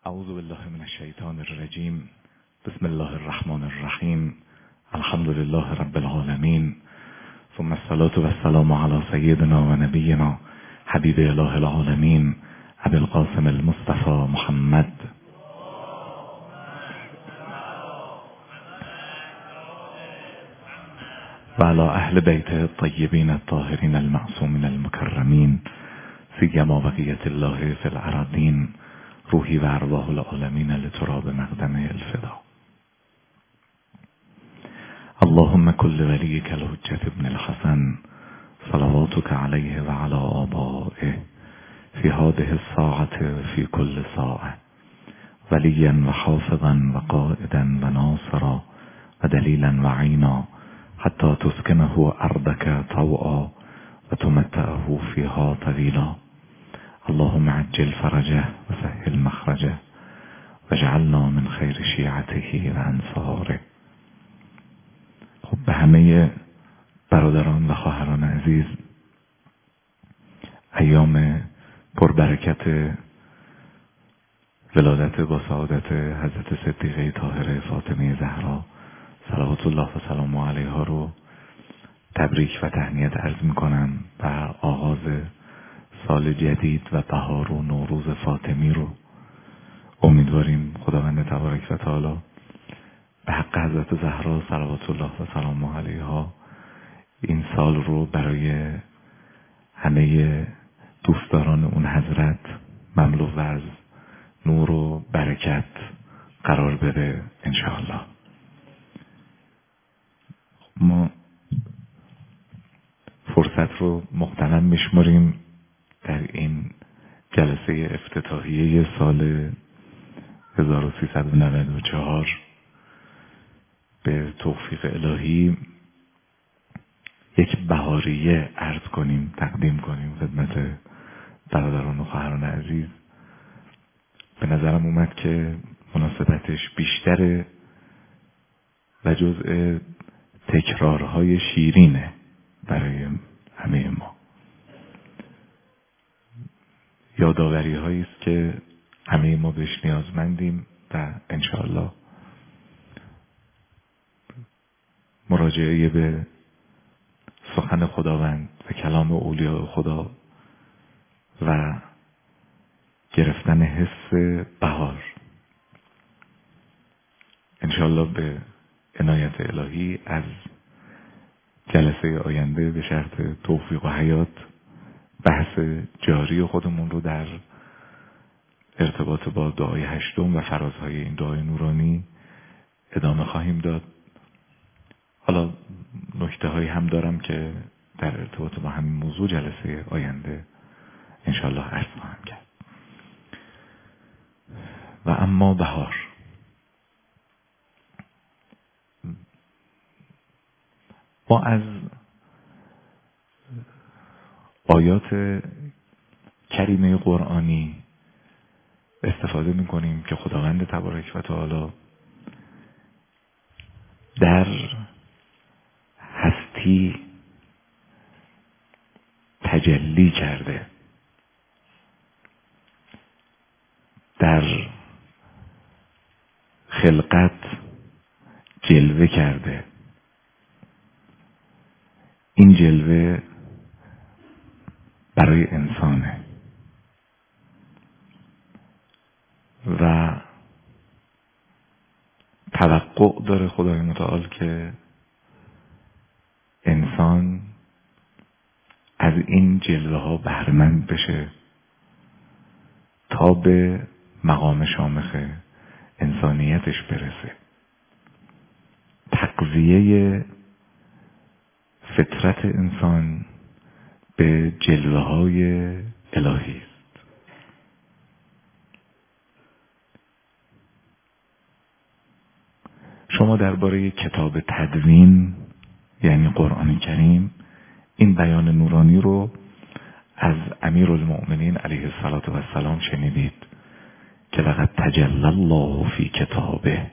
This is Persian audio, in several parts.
اعوذ بالله من الشیطان الرجیم. بسم الله الرحمن الرحیم. الحمد لله رب العالمین، ثم الصلاة والسلام علی سیدنا و نبینا حبیب اله العالمین ابی القاسم المصطفى محمد و علی اهل بیت الطیبین الطاهرین المعصومین المکرمین سیما بقیت الله فی الارضین روحی و ارواح العالمین لتراب مقدم الفدا. اللهم كل وليك الحجة ابن الحسن صلواتك عليه وعلى آبائه في هذه الساعة في كل ساعة وليا وحافظا وقائدا وناصرا ودليلا وعينا حتى تسكنه أرضك طوعا وتمتعه فيها طويلا. اللهم عجل فرجه وسهل مخرجه واجعلنا من خیر شیعته و انصاره. خب به همه برادران و خواهران عزیز، ایام پربرکت ولادت با سعادت حضرت صدیقه طاهره فاطمه زهرا صلوات الله و سلامه علیها رو تبریک و تهنیت عرض میکنم و آغاز سال جدید و بهار و نوروز فاطمی رو امیدواریم خداوند تبارک و تعالی به حق حضرت زهرا صلوات الله و سلامه علیها این سال رو برای همه دوستداران اون حضرت مملو از نور و برکت قرار بده انشاءالله. ما فرصت رو مغتنم میشماریم در این جلسه افتتاحیه سال 1394 به توفیق الهی یک بهاریه عرض کنیم، تقدیم کنیم خدمت برادران و خواهران عزیز. به نظرم اومد که مناسبتش بیشتره و جزء تکرارهای شیرینه برای همه ما، یادآوری هایی است که همه ما بهش نیازمندیم و انشاءالله مراجعه به سخن خداوند و کلام اولیاء خدا و گرفتن حس بهار انشاءالله به عنایت الهی از جلسه آینده به شرط توفیق و حیات بحث جاری خودمون رو در ارتباط با دعای هشتم و فرازهای این دعای نورانی ادامه خواهیم داد. حالا نکته هایی هم دارم که در ارتباط با همین موضوع جلسه آینده انشاءالله عرض خواهم کرد. و اما بهار، ما از آیات کریمه قرآنی استفاده میکنیم که خداوند تبارک و تعالی در هستی تجلی کرده، در خلقت جلوه کرده. این جلوه برای انسانه و توقع داره خدای متعال که انسان از این جلوه ها بهره‌مند بشه تا به مقام شامخ انسانیتش برسه. تغذیه فطرت انسان به جلوه های الهی است. شما درباره کتاب تدوین یعنی قرآن کریم این بیان نورانی رو از امیرالمؤمنین علیه السلام شنیدید که لقد تجلی الله فی کتابه،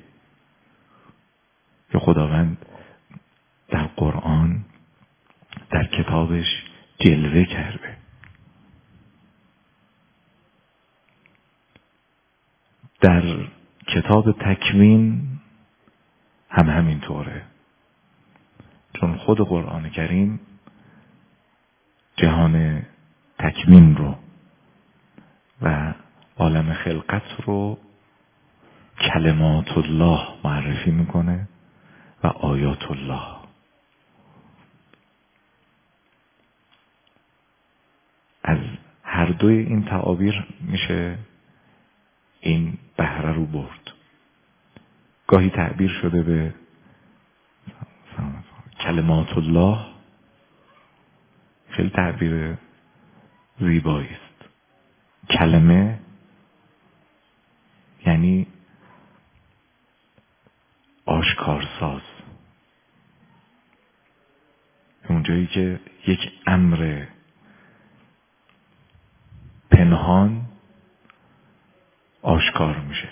که خداوند در قرآن در کتابش جلوه کرده. در کتاب تکوین هم همینطوره، چون خود قرآن کریم جهان تکوین رو و عالم خلقت رو کلمات الله معرفی میکنه و آیات الله. از هر دوی این تعابیر میشه این بهره رو برد. گاهی تعبیر شده به کلمات الله، خیلی تعبیر زیبایی است. کلمه یعنی آشکارساز، اونجایی که یک امر پنهان آشکار میشه،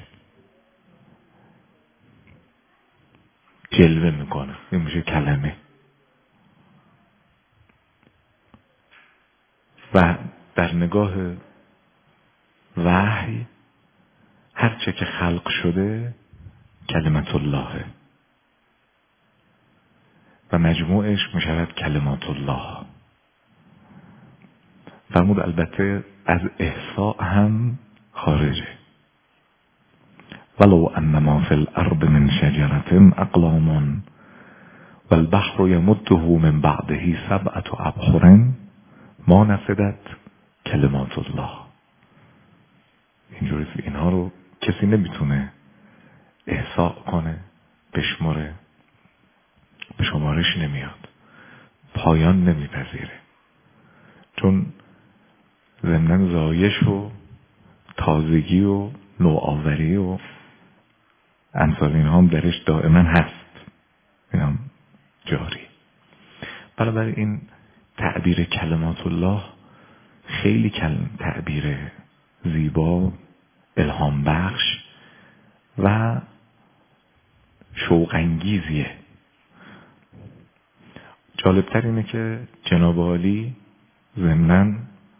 جلوه میکنه، این میشه کلمه. و در نگاه وحی هرچه که خلق شده کلمت اللهه و مجموعش میشود کلمات الله. فرمود البته از احصاء هم خارجه. ولو انما فی الارض من شجرة اقلام والبحر یمده من بعده 7 ابحر ما نفدت کلمات الله. اینجوری اینها رو کسی نمیتونه احصاء کنه، بشماره، به شمارش نمیاد، پایان نمیپذیره، چون ضمن زایش و تازگی و نوآوری و امثال اینها هم درش دائما هست، این هم جاری. بنابراین تعبیر کلمات الله خیلی تعبیر زیبا، الهام بخش و شوق انگیزیه. جالبتر اینه که جناب عالی ضمناً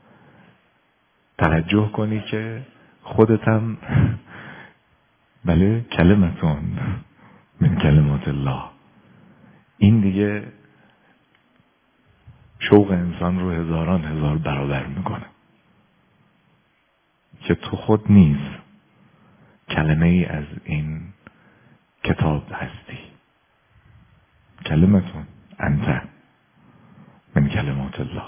توجه کنی که خودتم بله کلمتون من کلمات الله. این دیگه شوق انسان رو هزاران هزار برابر میکنه که تو خود نیز کلمه ای از این کتاب هستی. کلمتون انت من کلمات الله.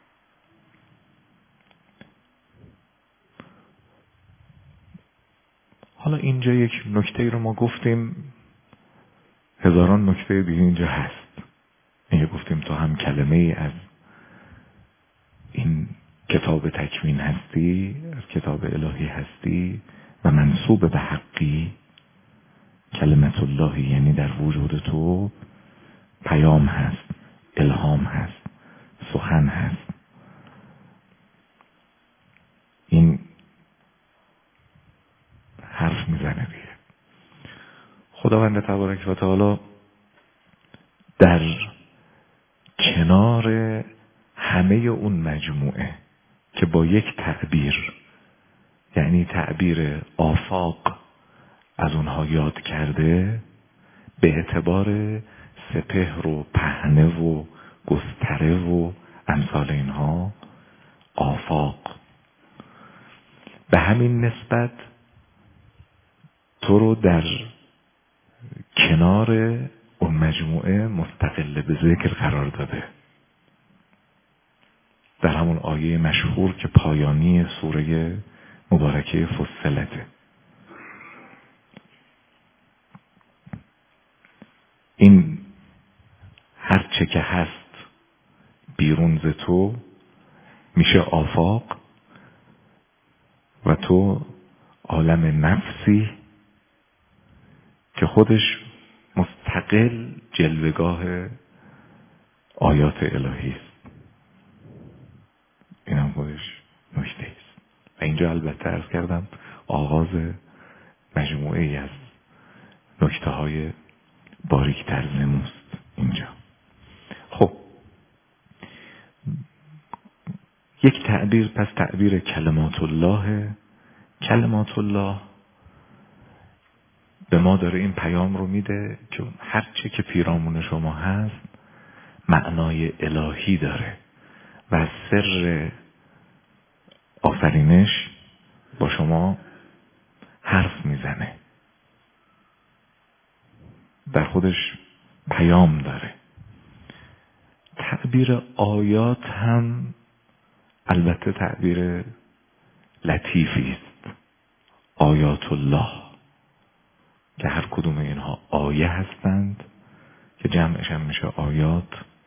حالا اینجا یک نکته رو ما گفتیم، هزاران نکته دیگه اینجا هست. اینجا گفتیم تو هم کلمه ای از این کتاب تکوین هستی، از کتاب الهی هستی و منسوب به حقی. کلمت الله یعنی در وجود تو پیام هست، الهام هست، سخن هست. این حرف میزنه دیگه. خداوند تبارک و تعالی در کنار همه اون مجموعه که با یک تعبیر، یعنی تعبیر آفاق، از اونها یاد کرده، به اعتبار سپهر و پهنه و گستره و امثال اینها، آفاق، به همین نسبت تو رو در کنار اون مجموعه مستقل به ذکر قرار داده. در همون آیه مشهور که پایانی سوره مبارکه فصلته. این هرچه که هست بیرون ز تو میشه آفاق و تو عالم نفسی که خودش مستقل جلوگاه آیات الهی است. این هم خودش نکته است. و اینجا البته عرض کردم آغاز مجموعه ای از نکته های باریک‌تر نموست اینجا. خب یک تعبیر، پس تعبیر کلمات الله. کلمات الله به ما داره این پیام رو میده که هر چه که پیرامون شما هست معنای الهی داره و سر آفرینش با شما حرف میزنه، در خودش پیام داره. تعبیر آیات هم البته تعبیر لطیفی است. آیات الله که هر کدوم اینها آیه هستند که جمعش هم میشه آیات.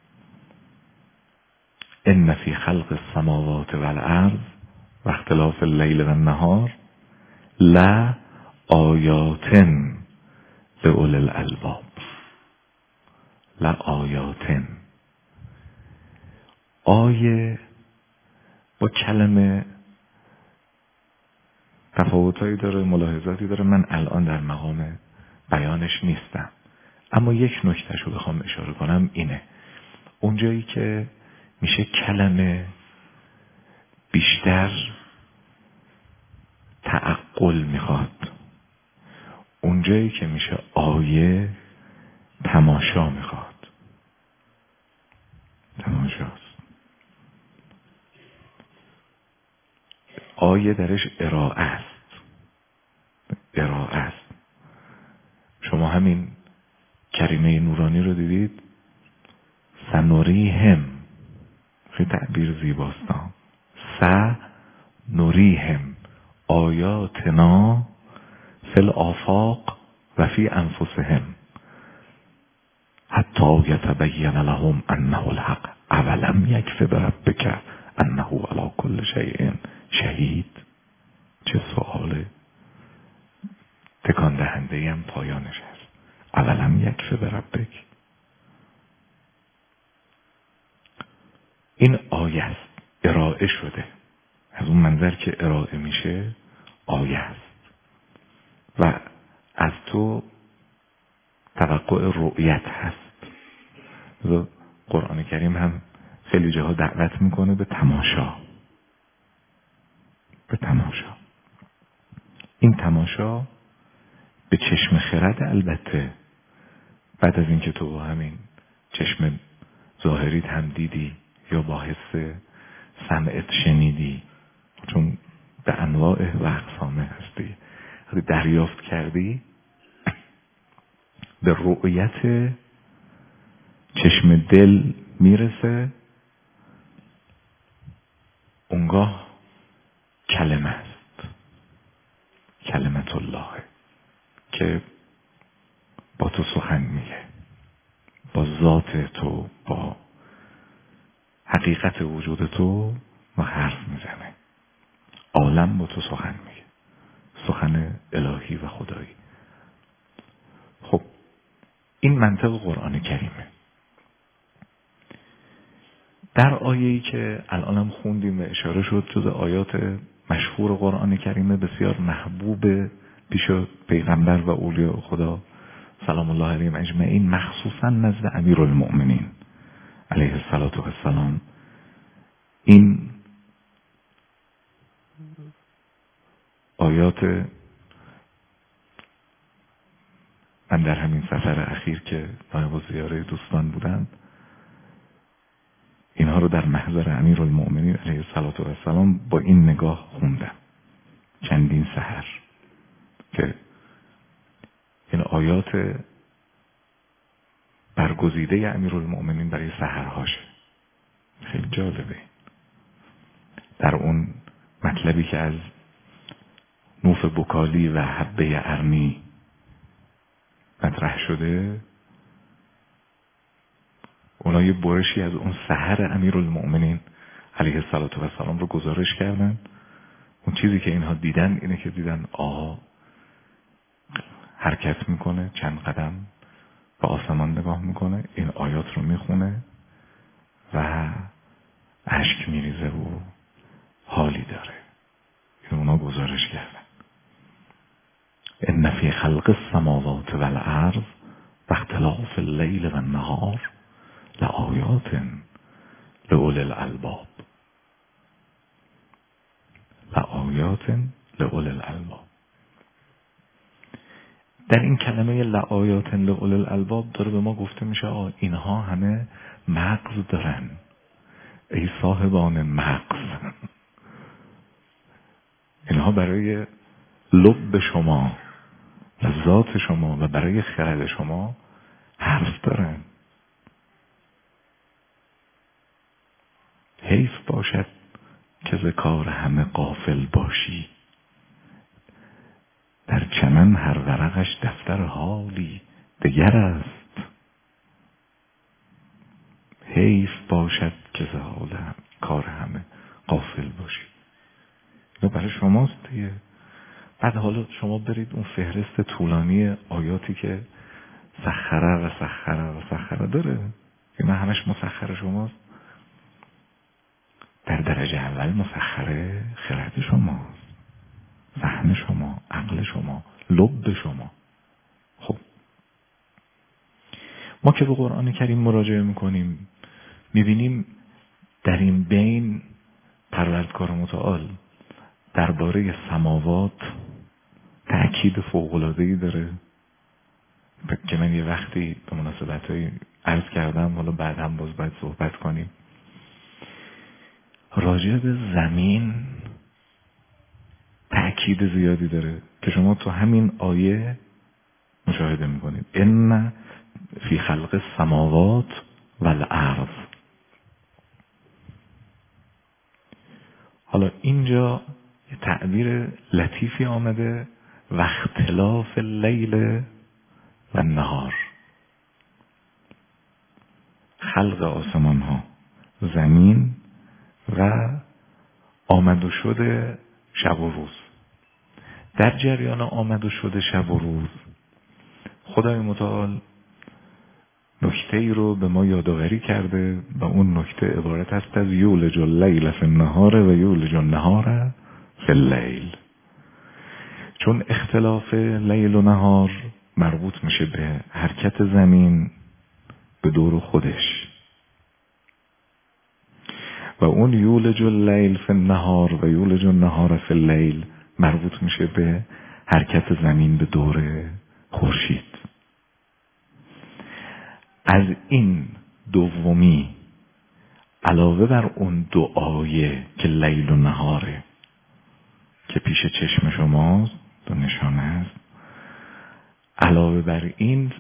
ان فی خلق السماوات والارض و اختلاف اللیل و النهار لا آیات لأولی الالباب. لا آیات، آیه با کلمه تفاوتایی داره، ملاحظاتی داره. من الان در مقام بیانش نیستم، اما یک نکتهش رو بخوام اشاره کنم اینه: اونجایی که میشه کلمه بیشتر تعقل میخواد، اونجایی که میشه آیه تماشا میخواد. تماشاست. آیه درش ارائه است. ارائه است. شما همین کریمه نورانی رو دیدید؟ سنوریهم، خیلی تعبیر زیباست. سنوریهم آیاتنا فی الآفاق و فی انفسهم حتی یتبین لهم انه الحق اولم یکف بربک انه علی کل شیء شهید. چه سؤال تکان دهنده هم پایانش هست. اولم یکف بربک. این آیه است، ارائه شده. از اون منظر که ارائه میشه آیه است و از تو توقع رؤیت هست. قرآن کریم هم خیلی جاها دعوت میکنه به تماشا. به تماشا. این تماشا به چشم خرد، البته بعد از اینکه تو همین چشم ظاهریت هم دیدی یا با حس سمعت شنیدی، چون به انواع و اقسامه هستی، دریافت کردی، به رؤیت چشم دل میرسه. اونگاه کلمه است، کلمت الله که با تو سخن میگه، با ذات تو، با حقیقت وجود تو و حرف میزنه. عالم با تو سخن میگه، سخن الهی و خدایی. خب این منطق قرآن کریمه. در آیه‌ای که الانم خوندیم و اشاره شد، جز آیات مشهور قرآن کریمه، بسیار محبوب پیش پیغمبر و اولیاء خدا سلام الله علیهم اجمعین، مخصوصا نزد امیرالمؤمنین علیه السلام. این آیات من در همین سفر اخیر که نایب الزیاره دوستان بودم، اینها رو در محضر امیرالمؤمنین علیه السلام با این نگاه خوندم چندین سحر، که این آیات برگزیده امیرالمؤمنین برای سحرهاشه. خیلی جالبه. در اون مطلبی که از نوف بکالی و حبه ارنی مطرح شده، اونا یه برشی از اون سحر امیرالمؤمنین علیه السلام رو گزارش کردن. اون چیزی که اینها دیدن اینه که دیدن آها حرکت میکنه، چند قدم به آسمان نگاه میکنه، این آیات رو میخونه و اشک میریزه و حالی داره. این اونا گزارش کردن. ان فی خلق السماوات والارض و اختلاف اللیل و النهار لآیات لأولی الالباب. لآیات لأولی الالباب. در این کلمه لآیات لأولی الالباب داره به ما گفته میشه اینها همه مغز دارن. ای صاحبان مغز، اینها برای لب شما و ذات شما و برای خرد شما حرف دارن. حیف باشد که ز کار همه غافل باشی، در چمن هر ورقش دفتر حالی دگر است. حیف باشد که ز حال کار همه غافل باشی. اینو برای شماست دیگه. بعد حالا شما برید اون فهرست طولانی آیاتی که سخره و سخره و سخره داره، اینا همش مسخر شماست. در درجه اول مسخره خرد شماست، فهم شما، عقل شما، لب شما. خب ما که به قرآن کریم مراجعه میکنیم میبینیم در این بین پروردگار متعال درباره سماوات تأکید فوق‌العاده‌ای داره که من یه وقتی به مناسبت‌های عرض کردم، حالا بعد هم باز باید صحبت کنیم. راجع به زمین تأکید زیادی داره که شما تو همین آیه مشاهده میکنید. ان فی خلق السماوات والارض. حالا اینجا یه تعبیر لطیفی آمده، و اختلاف اللیل و النهار. خلق آسمان ها، زمین و آمد و شد شب و روز. در جریان آمد و شد شب و روز خدای متعال نکته ای رو به ما یادآوری کرده و اون نکته عبارت است از یولج اللیل فی النهار و یولج النهار فی اللیل. چون اختلاف لیل و نهار مربوط میشه به حرکت زمین به دور خودش و اون یولج اللیل فی النهار و یولج النهار فی اللیل مربوط میشه به حرکت زمین به دور خورشید. از این دومی علاوه بر اون دو آیه که لیل و نهاره که پیش چشم شماست، دو نشانه است، علاوه بر این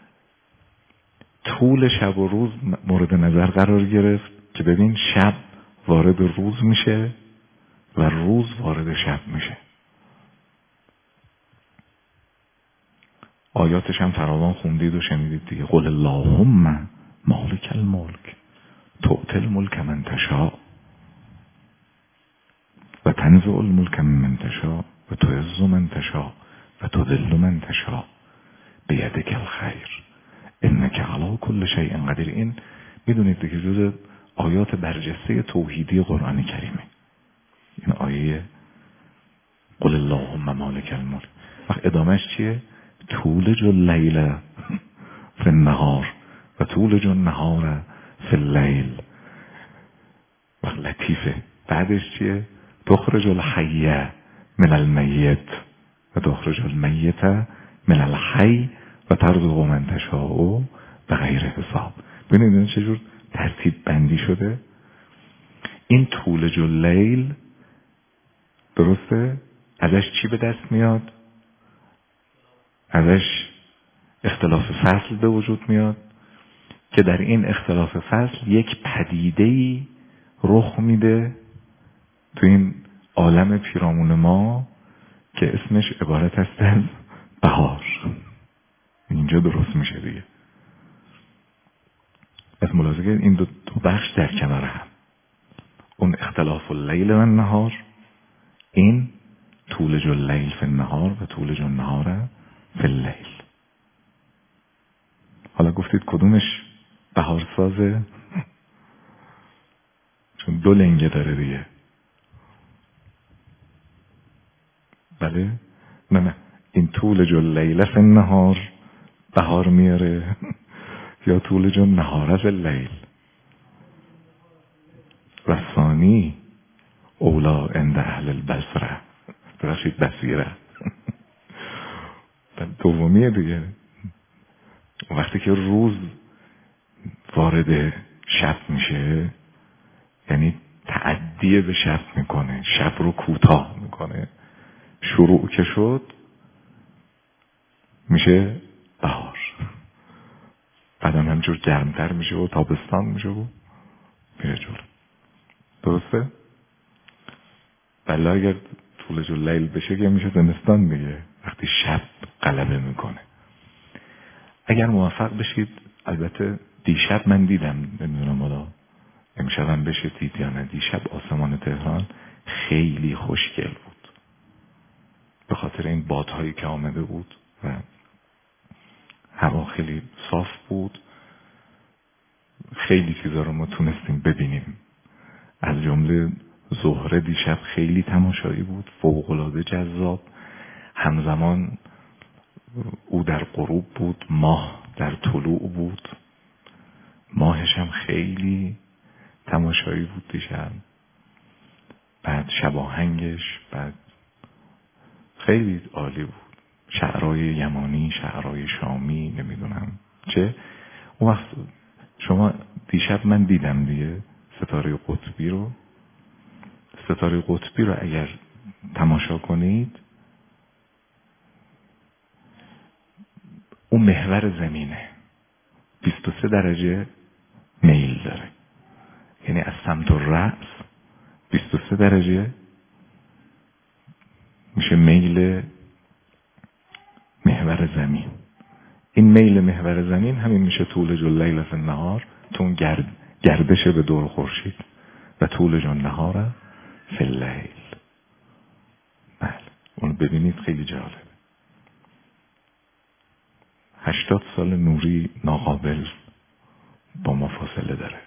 طول شب و روز مورد نظر قرار گرفت که ببین شب وارد روز میشه و روز وارد شب میشه. آیاتش هم فراوان خوندید و شنیدید دیگه. قل اللهم مالک الملک تؤتی الملک من تشاء و تنزع الملک من تشاء و تعز من تشاء و تذل من تشاء بیدک الخیر انک علی کل شیء قدیر. این میدونید دیگه جز آیات برجسته توحیدی قرآن کریمه. این آیه قل اللهم مالک الملک. وقت ادامهش چیه؟ تولج اللیل فی النهار و تولج النهار فی اللیل. وقت لطیفه. بعدش چیه؟ تخرج الحی من المیت و تخرج المیت من الحی و ترزق من تشاء بغیر حساب. ببینید این چجور ترتیب بندی شده. این تولج اللیل درسته؟ ازش چی به دست میاد؟ ازش اختلاف فصل به وجود میاد که در این اختلاف فصل یک پدیده‌ای رخ میده تو این عالم پیرامون ما که اسمش عبارت است از بهار. اینجا درست میشه دیگه. از ملاحظه این دو بخش در کنار هم، اون اختلاف اللیل و النهار، این تولج اللیل فی النهار و تولج النهار فی اللیل. حالا گفتید کدومش بهارسازه؟ چون دو لنگه داره دیگه. بله؟ نه این تولج اللیل فی النهار بهار میاره یا تولج النهار فی اللیل؟ و ثانی اولا عند اهل البصره، ببخشید بصیره. دومیه دیگه. وقتی که روز وارد شب میشه یعنی تعدی به شب میکنه، شب رو کوتاه میکنه. شروع که شد میشه بهار، بعدم همجور گرمتر میشه و تابستان میشه و میره جلو. درسته؟ بله اگر طولج اللیل بشه که میشه زمستان دیگه، وقتی شب غلبه میکنه. اگر موفق بشید، البته دیشب من دیدم، نمیدونم حالا امشبم بشه دید یا نه، دیشب آسمان تهران خیلی خوشگل بود به خاطر این بادهایی که آمده بود و هوا خیلی صاف بود. خیلی چیزا رو ما تونستیم ببینیم، از جمله زهره دیشب خیلی تماشایی بود، فوق‌العاده جذاب. همزمان او در غروب بود، ماه در طلوع بود، ماهش هم خیلی تماشایی بود دیشب. بعد شباهنگش بعد خیلی عالی بود، شعرهای یمانی، شعرهای شامی، نمیدونم چه. اون وقت شما دیشب من دیدم دیگه ستاره قطبی رو. ستاره قطبی رو اگر تماشا کنید، اون محور زمینه 23 درجه میل داره، یعنی از سمت رأس 23 درجه میشه میل محور زمین. این میل محور زمین همین میشه طولج اللیل فی النهار، تون گردش به دور خورشید و طولج النهار فی اللیل. بله اون ببینید خیلی جالب. 80 سال نوری ناقابل با ما فاصله داره.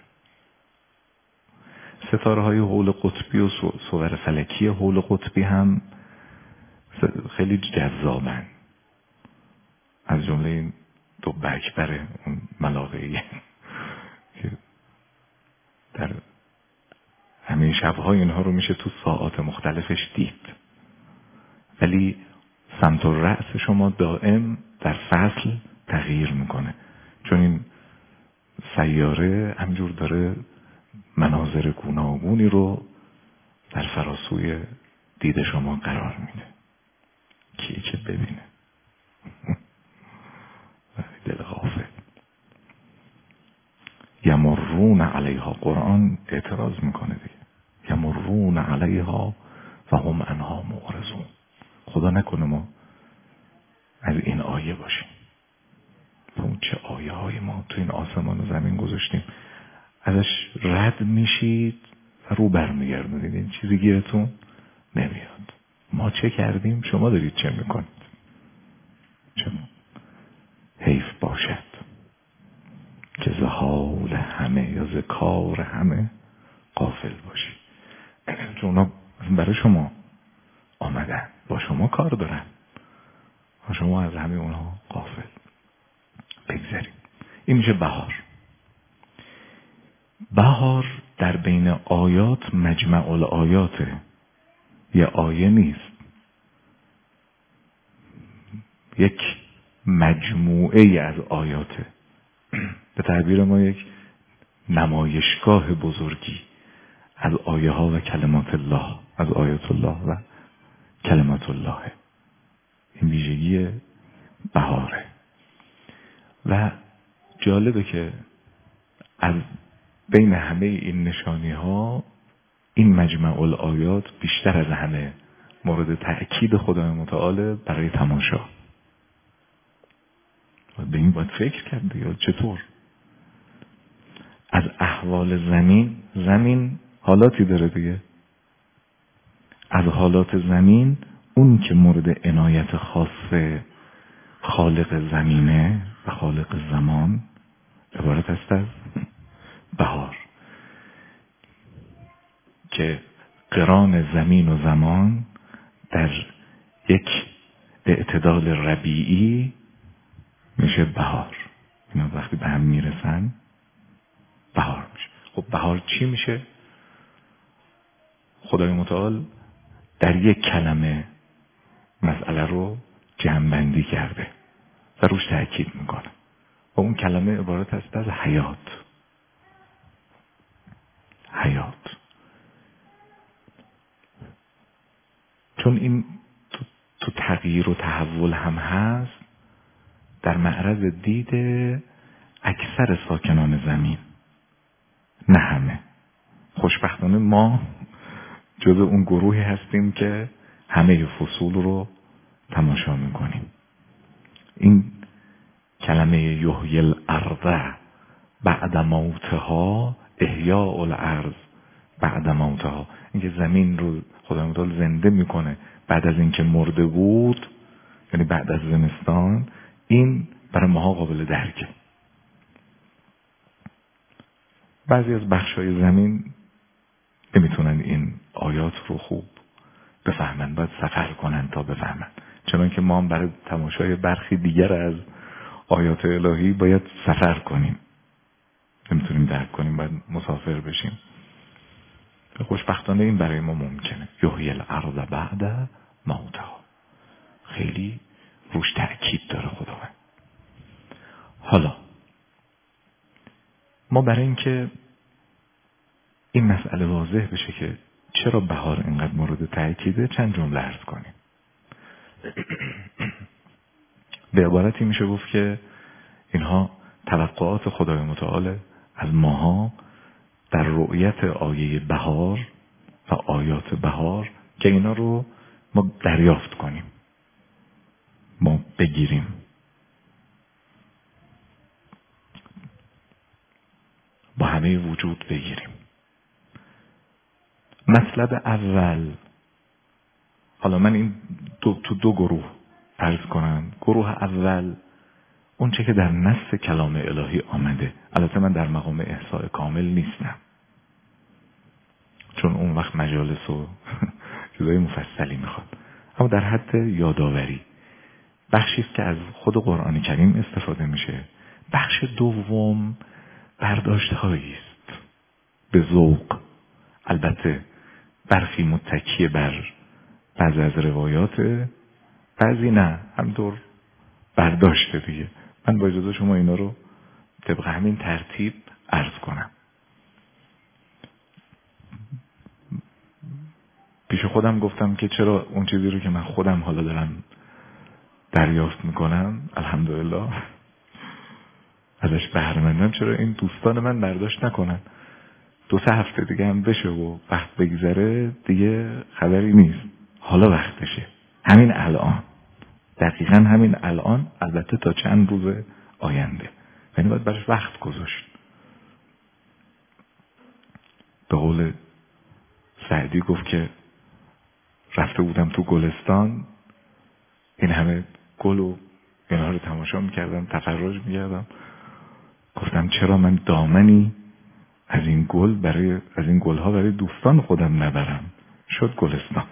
ستاره های حول قطبی و صور فلکی حول قطبی هم خیلی جذابن، از جمله این دو اکبر اون ملاقه‌ای که در همه شب‌های اینها رو میشه تو ساعات مختلفش دید، ولی سمت و رأس شما دائم در فصل تغییر میکنه، چون این سیاره همجور داره مناظر گوناگونی رو در فراسوی دید شما قرار میده. کی که ببینه دل غافل. یمرون علیها، قرآن اعتراض میکنه دیگه، یمرون علیها و هم عنها معرضون. خدا نکنه ما از این آیه باشیم. اون چه آیه های ما تو این آسمان و زمین گذاشتیم، ازش رد میشید و رو برمیگردونید، این چیزی گیرتون نمیاد. ما چه کردیم، شما دارید چه میکنید. چه حیف باشد که ز حال همه یا ز کار همه غافل باشی، چون اونا برای شما آمدن، با شما کار دارن و شما از همه اونها غافل. بگذاریم. این میشه بهار. بهار در بین آیات مجمع الآیاته، یه آیه نیست، یک مجموعه ای از آیاته. به تعبیر ما یک نمایشگاه بزرگی از آیه ها و کلمات الله، از آیات الله و کلمات الله. این ویژگی بهاره. و جالبه که از بین همه این نشانی ها این مجمع الآیات بیشتر از همه مورد تأکید خدای متعال برای تماشا. و به این باید فکر کرد دیگه. چطور؟ از احوال زمین حالاتی داره دیگه. از حالات زمین اون که مورد عنایت خاص خالق زمینه و خالق زمان عبارت است از بهار، که قران زمین و زمان در یک اعتدال ربیعی میشه بهار. اینا وقتی به هم میرسن بهار میشه. خب بهار چی میشه؟ خدای متعال در یک کلمه مسئله رو جمع‌بندی کرده و روش تأکید میکنه و اون کلمه عبارت است از حیات. حیات. چون این تو تغییر و تحول هم هست، در معرض دید اکثر ساکنان زمین، نه همه. خوشبختانه ما جز اون گروهی هستیم که همه فصول رو تماشا میکنیم. این کلمه یحیی الارض بعد موتها، احیاء الارض بعد موتها، اینکه زمین رو خدای متعال زنده میکنه بعد از اینکه مرده بود، یعنی بعد از زمستان، این برای ماها قابل درکه. بعضی از بخشای زمین نمیتونن این آیات رو خوب بفهمن، باید سفر کنن تا بفهمن. چنانکه ما هم برای تماشای برخی دیگر از آیات الهی باید سفر کنیم، نمیتونیم درک کنیم، باید مسافر بشیم. خوشبختانه این برای ما ممکنه. یحیی الارض بعد موتها، خیلی روش تأکید داره خداوند. حالا ما برای اینکه این مسئله واضح بشه که چرا بهار اینقدر مورد تأکیده، چند جمله عرض کنیم. به عبارتی میشه گفت که اینها توقعات خدای متعال از ماها در رؤیت آیه بهار و آیات بهار، که اینا رو ما دریافت کنیم، ما بگیریم. با همه وجود بگیریم. مطلب اول، حالا من این تو دو گروه عرض کنم. گروه اول اون چه که در نص کلام الهی آمده. البته من در مقام احصاء کامل نیستم، چون اون وقت مجالس و چیزای مفصلی میخواد، اما در حد یادآوری بخشی است که از خود قرآن کریم استفاده میشه. بخش دوم برداشت هایی است به ذوق، البته برخی متکی بر بعضی از روایات، بعضی نه، همطور برداشته دیگه. من با اجازه شما اینا رو طبق همین ترتیب عرض کنم. پیش خودم گفتم که چرا اون چیزی رو که من خودم حالا دارم دریافت میکنم، الحمدلله ازش بهره مندم، چرا این دوستان من برداشت نکنن. 2-3 هفته دیگه هم بشه و وقت بگذره دیگه خبری نیست. حالا وقتشه، همین الان، دقیقا همین الان، البته تا چند روز آینده، یعنی باید برش وقت گذاشت. به قول سعدی گفت که رفته بودم تو گلستان، این همه گل و اینها رو تماشا میکردم، تفرج میکردم، گفتم چرا من دامنی از این گلها برای دوستان خودم نبرم. شد گلستان.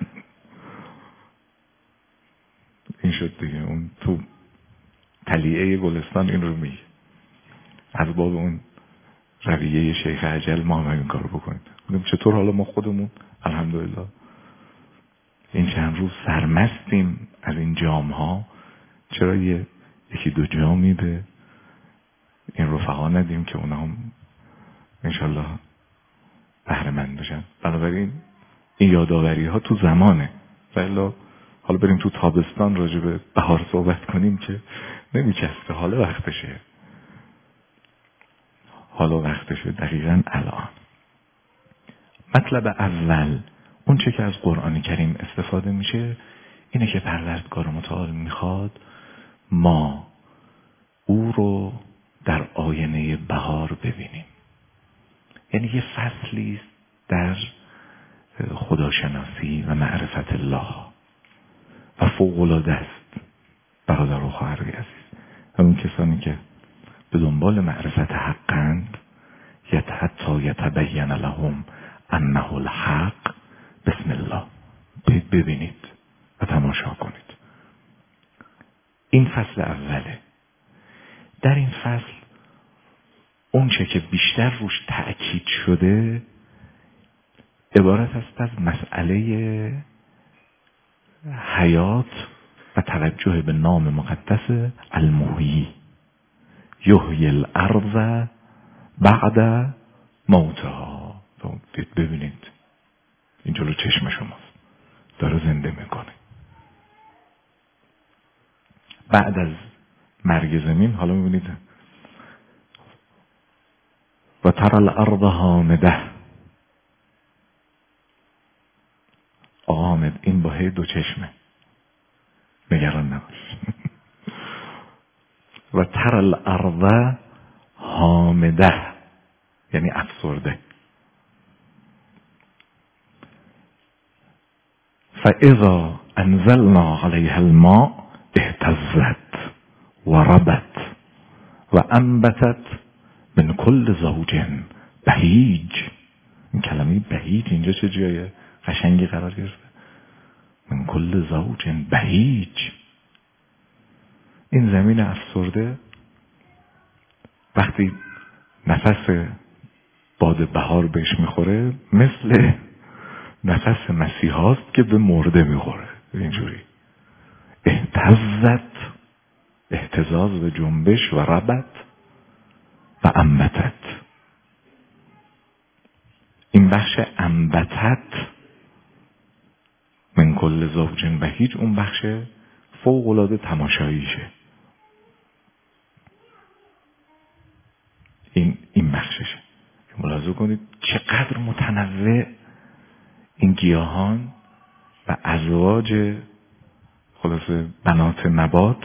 این شد دیگه. اون تو تلیعه گلستان این رو میگه. از باب اون رویه شیخ اجل ما هم این کار بکنیم. چطور حالا ما خودمون الحمدلله این چند روز سرمستیم از این جام ها، چرا 1-2 جامی به این رفقا ندیم که اونا هم انشالله بهره مند بشن. بنابراین این یادآوری ها تو زمانه، ولی حالا بریم تو تابستان راجع به بهار صحبت کنیم که نمیچسته. حالا وقتشه، حالا وقتشه، دقیقاً الان. مطلب اول، اون چه که از قرآن کریم استفاده میشه اینه که پروردگار متعال میخواد ما او رو در آینه بهار ببینیم. یعنی یه فصلی است در خداشناسی و معرفت الله و فوق‌العاده است برادر و خواهرای عزیز. و اون کسانی که به دنبال معرفت حقند، حتی یتبین لهم انه الحق، بسم الله، ببینید و تماشا کنید. این فصل اوله. در این فصل اون چه که بیشتر روش تأکید شده عبارت است از مسئله حیات و توجه به نام مقدس المحیی، یحیی الارض بعد موتها. ببینید این جلو چشم شماست، داره زنده میکنه. بعد از مرگ زمین حالا میبینید و تری الارض هامده. آقا حامد این با هی دو چشمه، نگران نباش. و تری الارض هامده یعنی افسرده. فاذا انزلنا عليها الماء اهتزت و ربت و انبتت من كل زوج بهیج. این کلمه بهیج اینجا چه جای قشنگی قرار گرفته. من كل زوج بهیج. این زمین افسرده وقتی نفس باد بهار بهش میخوره مثل نفس مسیحاست که به مرده میخوره. اینجوری اهتزت، اهتزاز و جنبش، و ربت و انبتت. این بخش انبتت من کل زوج بهیج اون بخش فوق العاده تماشاییشه. این بخششه. ملاحظه کنید چقدر متنوع این گیاهان و ازواج خلاصه بنات نبات،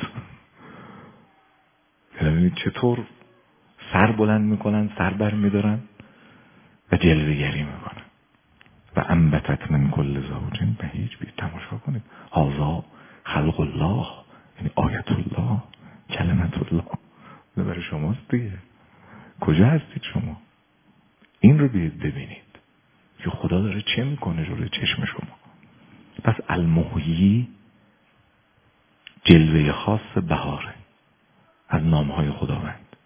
ببینید چطور سر بلند میکنن، سر بر میدارن و جلوه‌گری میکنن. و انبتت من کل زوج بهیج. بید تماشا کنید. هذا خلق الله، یعنی آیت الله، کلمت الله. برای شماست دیگه. کجا هستید شما؟ این رو بیاید ببینید که خدا داره چه میکنه جلوی چشم شما. پس المحیی جلوه خاص بهاره از نامهای خداوند.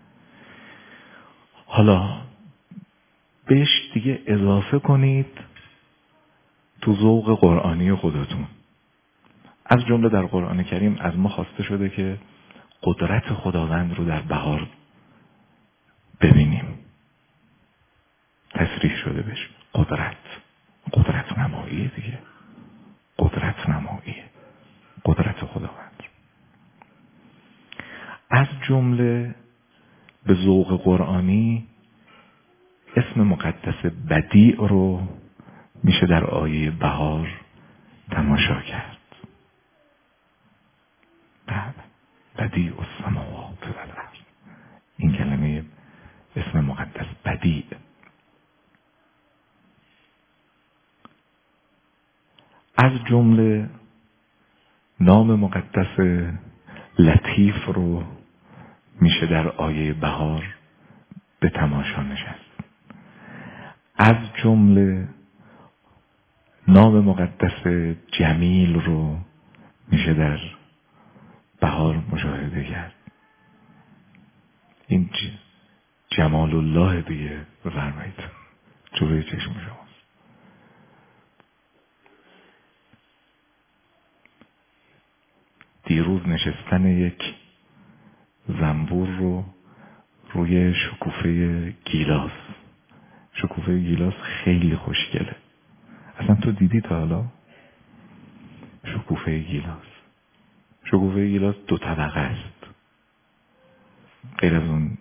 حالا بهش دیگه اضافه کنید تو ذوق قرآنی خودتون. از جمله در قرآن کریم از ما خواسته شده که قدرت خداوند رو در بهار ببینیم. تصریح شده بهش قدرت نماییه دیگه. قدرت نماییه، قدرت خداوند. از جمله به ذوق قرآنی اسم مقدس بدیع رو میشه در آیه بهار تماشا کرد. بدیع السماوات و الارض. این کلمه اسم مقدس بدیع. از جمله نام مقدس لطیف رو میشه در آیه بهار به تماشا نشست. از جمله نام مقدس جمیل رو میشه در بهار مشاهده کرد. این جمال الله دیگه. بفرمایید جلوی چشم شماست. دیروز نشستن یک زنبور رو روی شکوفه گیلاس. شکوفه گیلاس خیلی خوشگله. اصلا تو دیدی تا حالا شکوفه گیلاس؟ شکوفه گیلاس 2 طبقه است. غیر از اون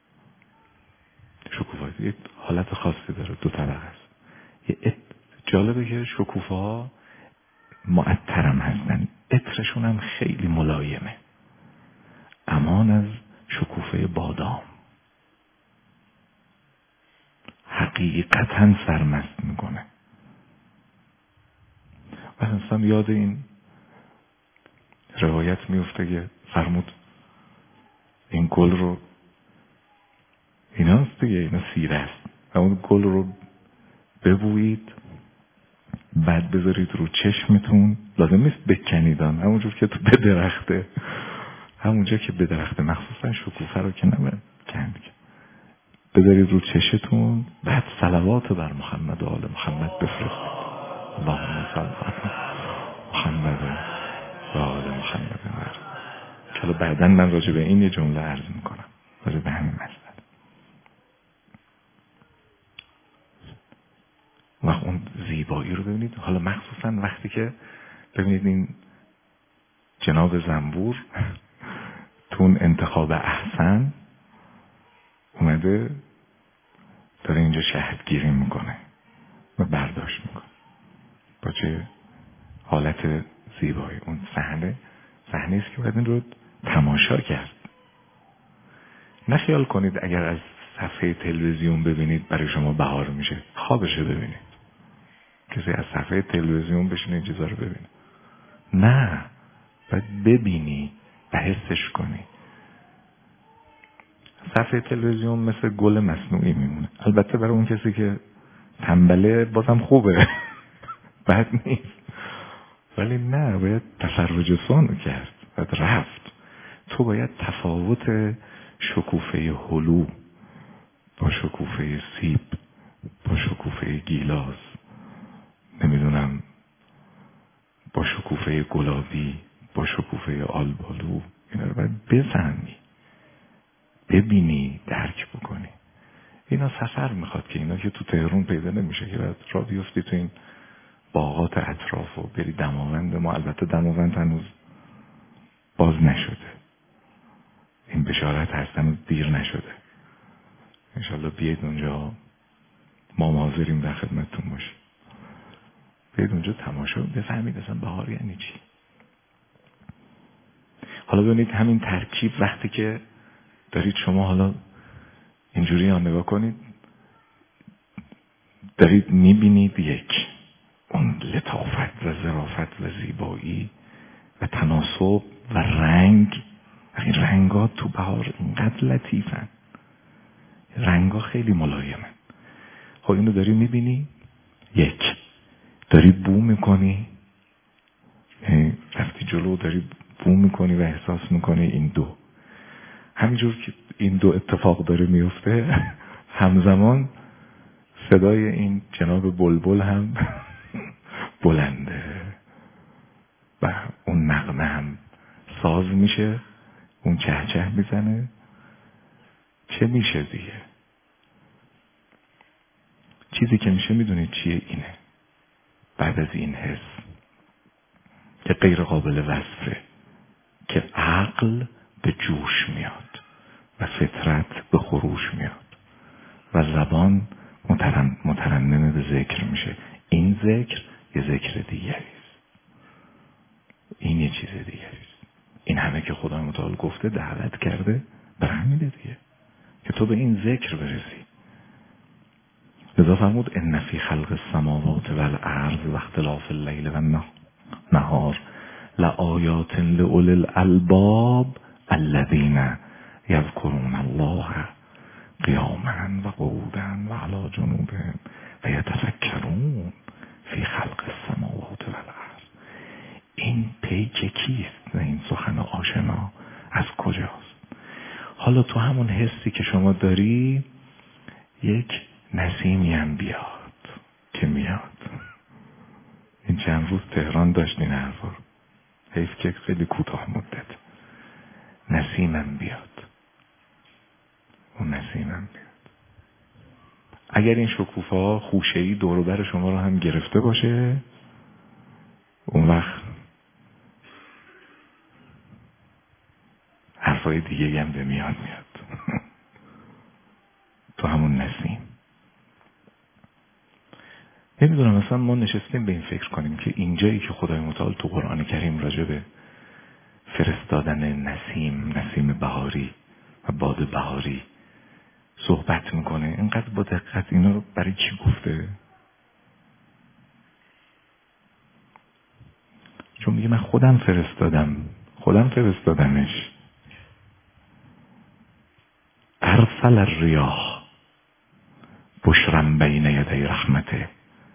شکوفه یک حالت خاصی داره، 2 طبقه است. جالبه که شکوفه ها معطرم هستن، عطرشون هم خیلی ملایمه. امان از شکوفه بادام. حقیقتا سرمست میکنه. و انسان یاد این روایت میفته که فرمود این گل رو، ایناست دیگه، اینا سیره است، و اون گل رو ببویید بعد بذارید رو چشمتون. لازم نیست بکنیدان، همونجور که تو به درخته، همونجا که به درخته مخصوصا شکوفه رو که نباید کند، بذارید رو چشتون، بعد صلوات بر محمد و آل محمد بفرستید. اللهم صل علی محمد. و آل محمد که حالا بعداً من راجع به این یه جمله عرض میکنم، راجع به همین مسئله. و اون زیبایی رو ببینید، حالا مخصوصاً وقتی که ببینید این جناب زنبور تو اون انتخاب احسن اومده داره اینجا شهدگیری میکنه و برداشت میکنه با چه حالت زیبایی. اون صحنه است که باید این رو تماشا کرد. نه خیال کنید اگر از صفحه تلویزیون ببینید برای شما بهار میشه، خوابشه ببینید. کسی از صفحه تلویزیون بشینه این چیزا رو ببینه؟ نه، باید ببینی و حسش کنی. صفحه تلویزیون مثل گل مصنوعی میمونه. البته برای اون کسی که تنبله بازم خوبه بد نیست، ولی نه، باید تفرج صنع کرد، باید رفت. تو باید تفاوت شکوفه هلو با شکوفه سیب با شکوفه گیلاس، نمیدونم با شکوفه گلابی با شکوفه آلبالو، اینا رو باید بفهمی، ببینی، درک بکنی. اینا سفر میخواد که اینا که تو تهران پیدا نمیشه که باید را بیفتی تو این باغات اطراف و بری دماوند. ما البته دماوند هنوز باز نشده، این بشارت هست، هنوز دیر نشده. انشالله بیاید اونجا، ما حاضریم در خدمتتون باشیم. بیاید اونجا تماشا بفهمید اصلا بهار یعنی چی. حالا ببینید همین ترکیب وقتی که دارید شما حالا اینجوری ها نگاه کنید، دارید میبینید یک اون لطافت و ظرافت و زیبایی و تناسب و رنگ. این رنگا تو بهار اینقدر لطیفن، رنگا خیلی ملایمن. خب اینو داری میبینی، یک داری بو میکنی، رفتی جلو داری بو میکنی و احساس میکنی. این دو همینجور که این دو اتفاق داره میفته همزمان صدای این جناب بلبل هم بلنده و اون نغمه هم ساز میشه، اون چهچه میزنه. چه میشه دیگه؟ چیزی که میشه میدونید چیه؟ اینه. بعد از این حس که غیر قابل وصفه، که عقل به جوش میاد و فطرت به خروش میاد و زبان مترنم به ذکر میشه. این ذکر یه ذکر دیگریست، این یه چیز دیگریست. این همه که خدای متعال گفته دعوت کرده برای همینه دیگه، که تو به این ذکر برسی. لذا فرمود ان فی خلق السماوات والارض و اختلاف اللیل والنهار لآیات لأولی الالباب الذین یذکرون الله قیاما و قعودا و علی جنوبهم و یتفکرون فی خلق السماوات والارض. این پیک کیست و این سخن آشنا از کجاست؟ حالا تو همون حسی که شما داری یک نسیمی هم بیاد که میاد. این چند روز تهران داشتین حرفا، حیف که خیلی کوتاه مدت. نسیمم بیاد، اون نسیمم بیاد. اگر این شکوفه ها خوشه‌ای دور و بر شما رو هم گرفته باشه، اون وقت حرفای دیگه هم به میاد تو همون نسیم. نمیدونم مثلا ما نشستیم به این فکر کنیم که اینجایی که خدای متعال تو قرآن کریم راجع به فرستادن نسیم بهاری و باد بهاری صحبت میکنه، اینقدر با دقت اینا رو برای چی گفته؟ چون میگه من خودم فرستادمش. ارسل الریاح بشرا بین یدی رحمته.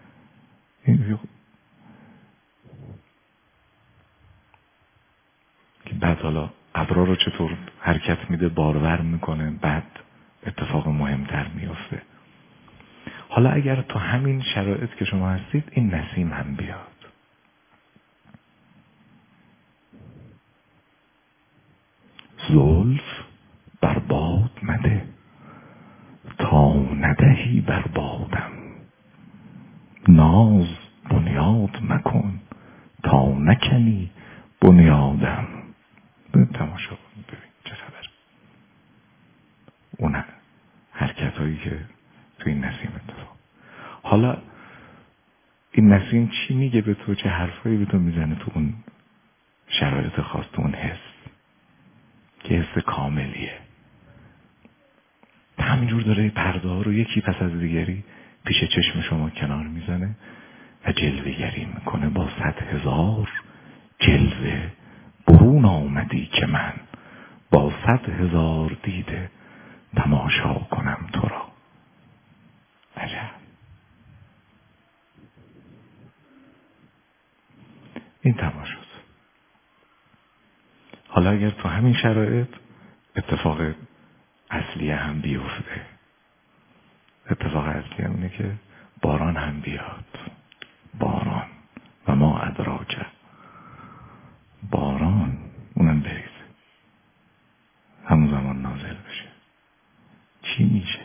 که بعد حالا ابرا رو چطور حرکت میده، بارور میکنه، بعد اتفاق مهمتر میفته. حالا اگر تو همین شرایط که شما هستید این نسیم هم بیاد، زلف بر باد مده تا ندهی بر بادم، ناز بنیاد مکن تا نکنی بنیادم. تماشا کن ببین چه خبر. اون حرکت هایی که تو این نسیم اتفاق. حالا این نسیم چی میگه به تو؟ چه حرفایی به تو میزنه تو اون شرایط خاص، تو اون حس که حس کاملیه؟ همینجور داره پرده ها رو یکی پس از دیگری پیش چشم شما کنار میزنه و جلوه‌گری میکنه. با 100,000 جلوه برون آمدی که من با 100,000 دیده تماشا کنم تو را. عجب. این تماشاست. حالا اگر تو همین شرایط اتفاق اصلی هم بیفته، اتفاق اصلی هم اینه که باران هم بیاد. باران و ما ادراک، باران اونم بریزه، همون زمان نازل بشه. چی میشه؟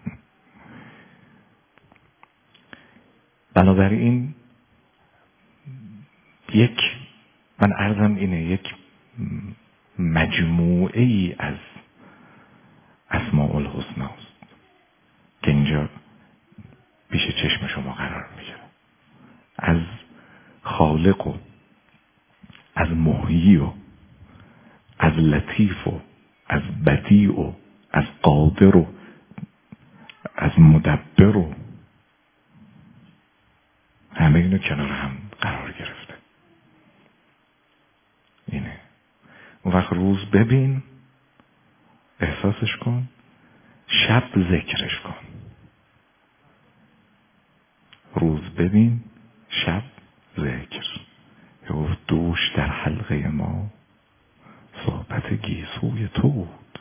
بنابراین من عرضم اینه، یک مجموعه ای از اسماء الحسنا است که اینجا پیش چشم شما قرار میگیره. از خالق و از محیی و از لطیف و از بدیع و از قادر و از مدبر و همه اینو کنار هم قرار گرفته. اینه. اون وقت روز ببین، احساسش کن، شب ذکرش کن. روز ببین، شب ذکر. یا دوش در حلقه ما صحبت گیسوی تو بود،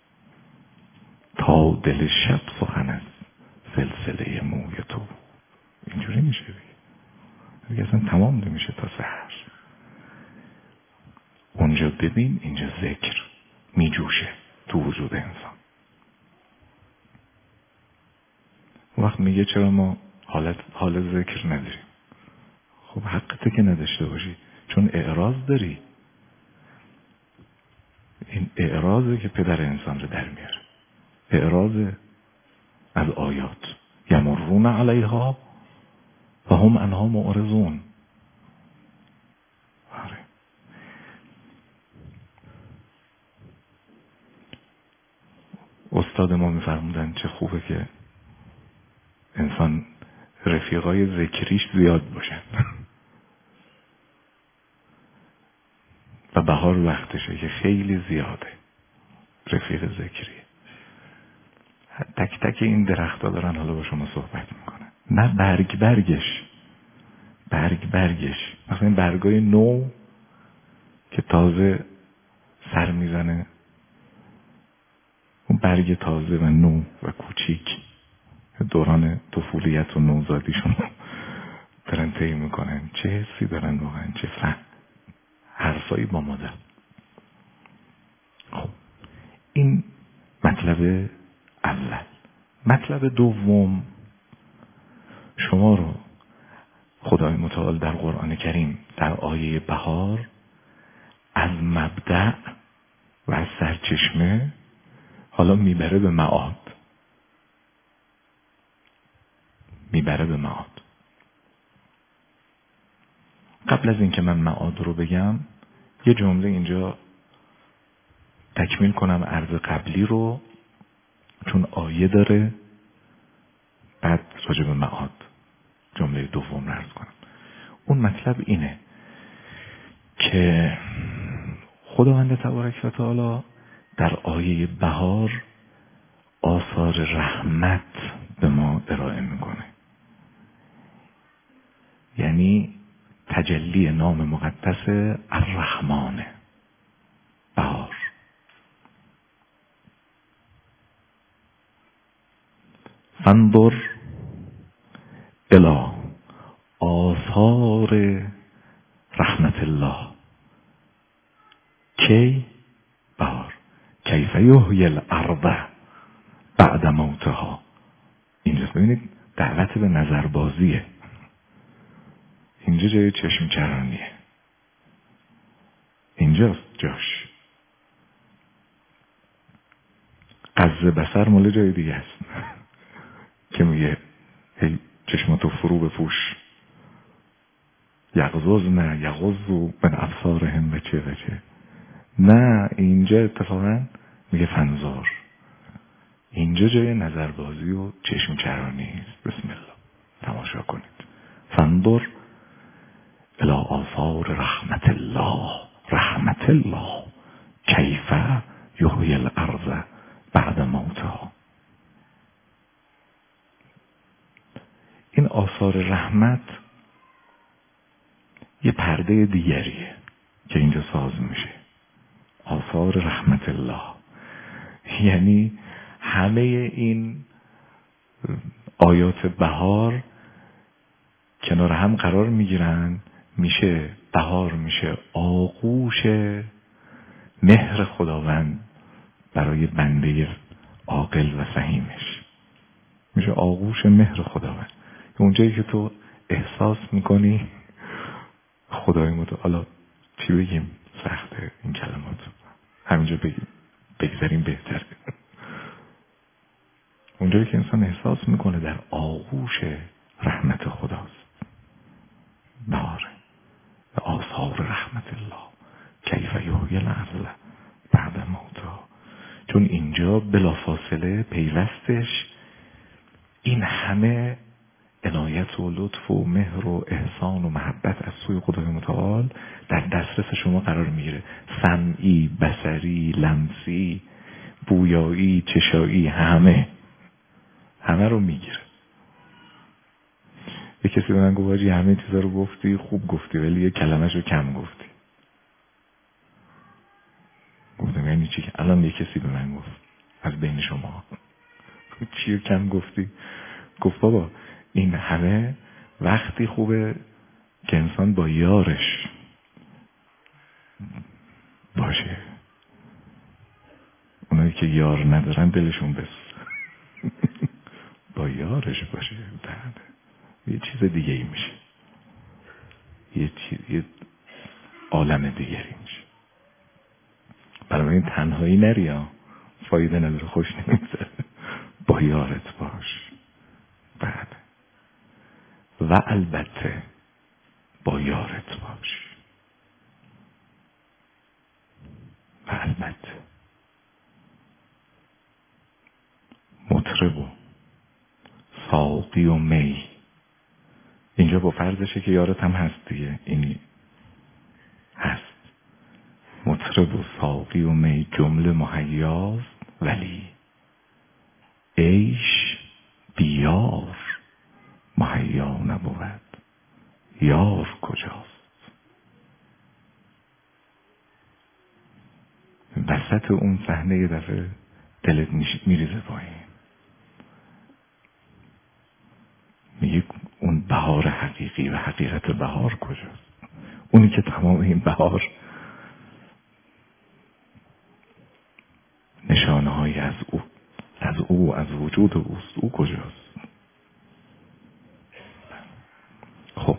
تا دل شب سخن از سلسله موی تو. اینجوری میشه دیگه اصلا تمام نمیشه تا سحر. اونجا ببین، اینجا ذکر میجوشه تو وجود انسان. وقت میگه چرا ما حال ذکر نداریم؟ خب حقته که نداشته باشی، چون اعراض داری. این اعراضه که پدر انسان رو در میاره. اعراض از آیات. یمرون علیها و هم عنها معرضون. استاد ما میفرمودن چه خوبه که انسان رفیقای ذکریش زیاد باشن. و بهار وقتشه که خیلی زیاده رفیق ذکری. تک تک این درخت‌ها دارن حالا با شما صحبت میکنن، نه برگش مثلا این برگای نو که تازه سر میزنه، اون برگ تازه و نو و کوچیک دوران طفولیت و نوزادیشون دارن طی میکنن. چه حسی دارن واقعا، چه حرفایی با مادر. خب این مطلب اول. مطلب دوم، شما رو خدای متعال در قرآن کریم در آیه بهار از مبدأ و از سرچشمه حالا میبره به معاد. قبل از اینکه من معاد رو بگم، یه جمله اینجا تکمیل کنم عرض قبلی رو، چون آیه داره، بعد راجع به معاد جمله دوم رو عرض کنم. اون مطلب اینه که خداوند تبارک و تعالی در آیه بهار آثار رحمت به ما ارائه میکنه. یعنی تجلی نام مقدس الرحمن، بهار. فانظر الی آثار رحمت الله. کی؟ بهار. یحیی الارض بعد موتها. اینجا ببینید دعوت به نظربازیه، اینجا جای چشم چرانیه، اینجاست جاش. قز بصر مال جای دیگه است که میگه هی چشماتو فرو بپوش، یغضضن یغضوا من ابصارهم و چه. نه، اینجا اتفاقا میگه فنظار، اینجا جای نظربازی و چشم چرانی است. بسم الله، تماشا کنید. فانظر الی آثار رحمت الله، رحمت الله کیف یحیی الارض بعد موتها. این آثار رحمت یه پرده دیگریه که اینجا ساز میشه. آثار رحمت الله یعنی همه این آیات بهار کنار هم قرار میگیرن، میشه بهار، میشه آغوش مهر خداوند برای بنده عاقل و فهیمش، میشه آغوش مهر خداوند. اونجایی که تو احساس میکنی خدای متعال، حالا چی بگیم، سخته این کلمات، همینجا بگیم بگذاریم بهتره. اونجایی که انسان احساس میکنه در آغوش رحمت خداست، بهاره. و آثار رحمت الله کیف یحیی الارض بعد موتها. چون اینجا بلافاصله پیوستش این همه عنایت و لطف و مهر و احسان و محبت از سوی خدای متعال در دسترس شما قرار میگیره. سمعی، بصری، لمسی، بویایی، چشایی، همه رو میگیره. یه کسی به من گفت آجی همه چیزا رو گفتی، خوب گفتی، ولی یه کلمه‌ش رو کم گفتی. گفتم یعنی چی؟ الان یه کسی به من گفت از بین شما چی رو کم گفتی؟ گفت بابا این همه وقتی خوبه که انسان با یارش باشه، اونایی که یار ندارن دلشون بس با یارش باشه، یه چیز دیگه ای میشه، یه عالم دیگری میشه. برای این تنهایی نریا، فایده نداره، خوش نمیگذره، با یارت باش. بعد و البته با یارت باش، و البته مطرب و ساقی و می، اینجا با فرضشه که یارت هم هست دیگه، این هست. مطرب و ساقی و می جمله مهیاست، ولی عیش بیار مهیا نبود، یار کجاست؟ وسط اون صحنه یه دفعه دلت میریزه پایین، میگه اون بهار حقیقی و حقیقت بهار کجاست؟ اونی که تمام این بهار نشانه های از او از وجود اوست، او کجاست؟ خب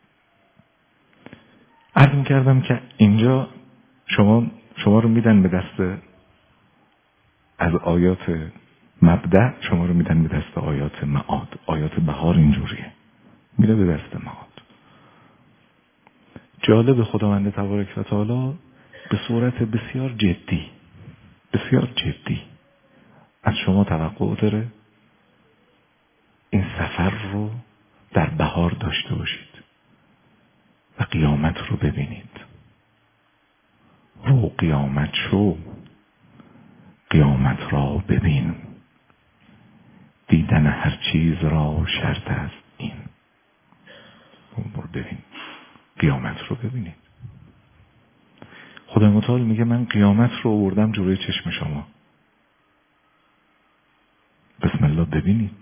عرض می‌کردم که اینجا شما رو میدن به دست، از آیات مبدأ شما رو میدن به دست آیات معاد. آیات بهار اینجوریه، میره به دست معاد. جالب خداوند تبارک و تعالی به صورت بسیار جدی از شما توقع داره این سفر رو در بهار داشته باشید و قیامت رو ببینید. رو قیامت شو، قیامت را ببین، دیدن هر چیز را شرط است این. ببین، قیامت رو ببینید. خدای متعال میگه من قیامت رو آوردم جلوی چشم شما، بسم الله ببینید.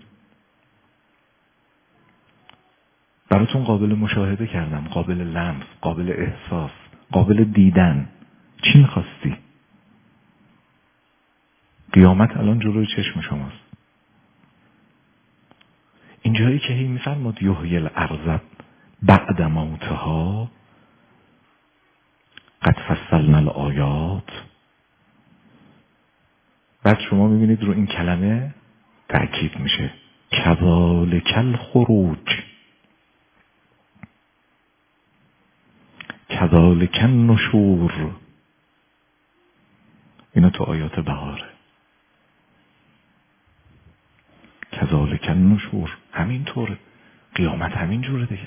براتون قابل مشاهده کردم، قابل لمس، قابل احساس، قابل دیدن. چی میخواستی؟ قیامت الان جلوی چشم شماست. اینجایی که هی میفرماد یحیی الارض بعد موتها قد فصلنا الآیات، بعد شما میبینید رو این کلمه تأکید میشه کذالک الخروج کذالک النشور. اینا تو آیات بهاره. کذالک النشور، همین طوره. قیامت همین جوره دیگه.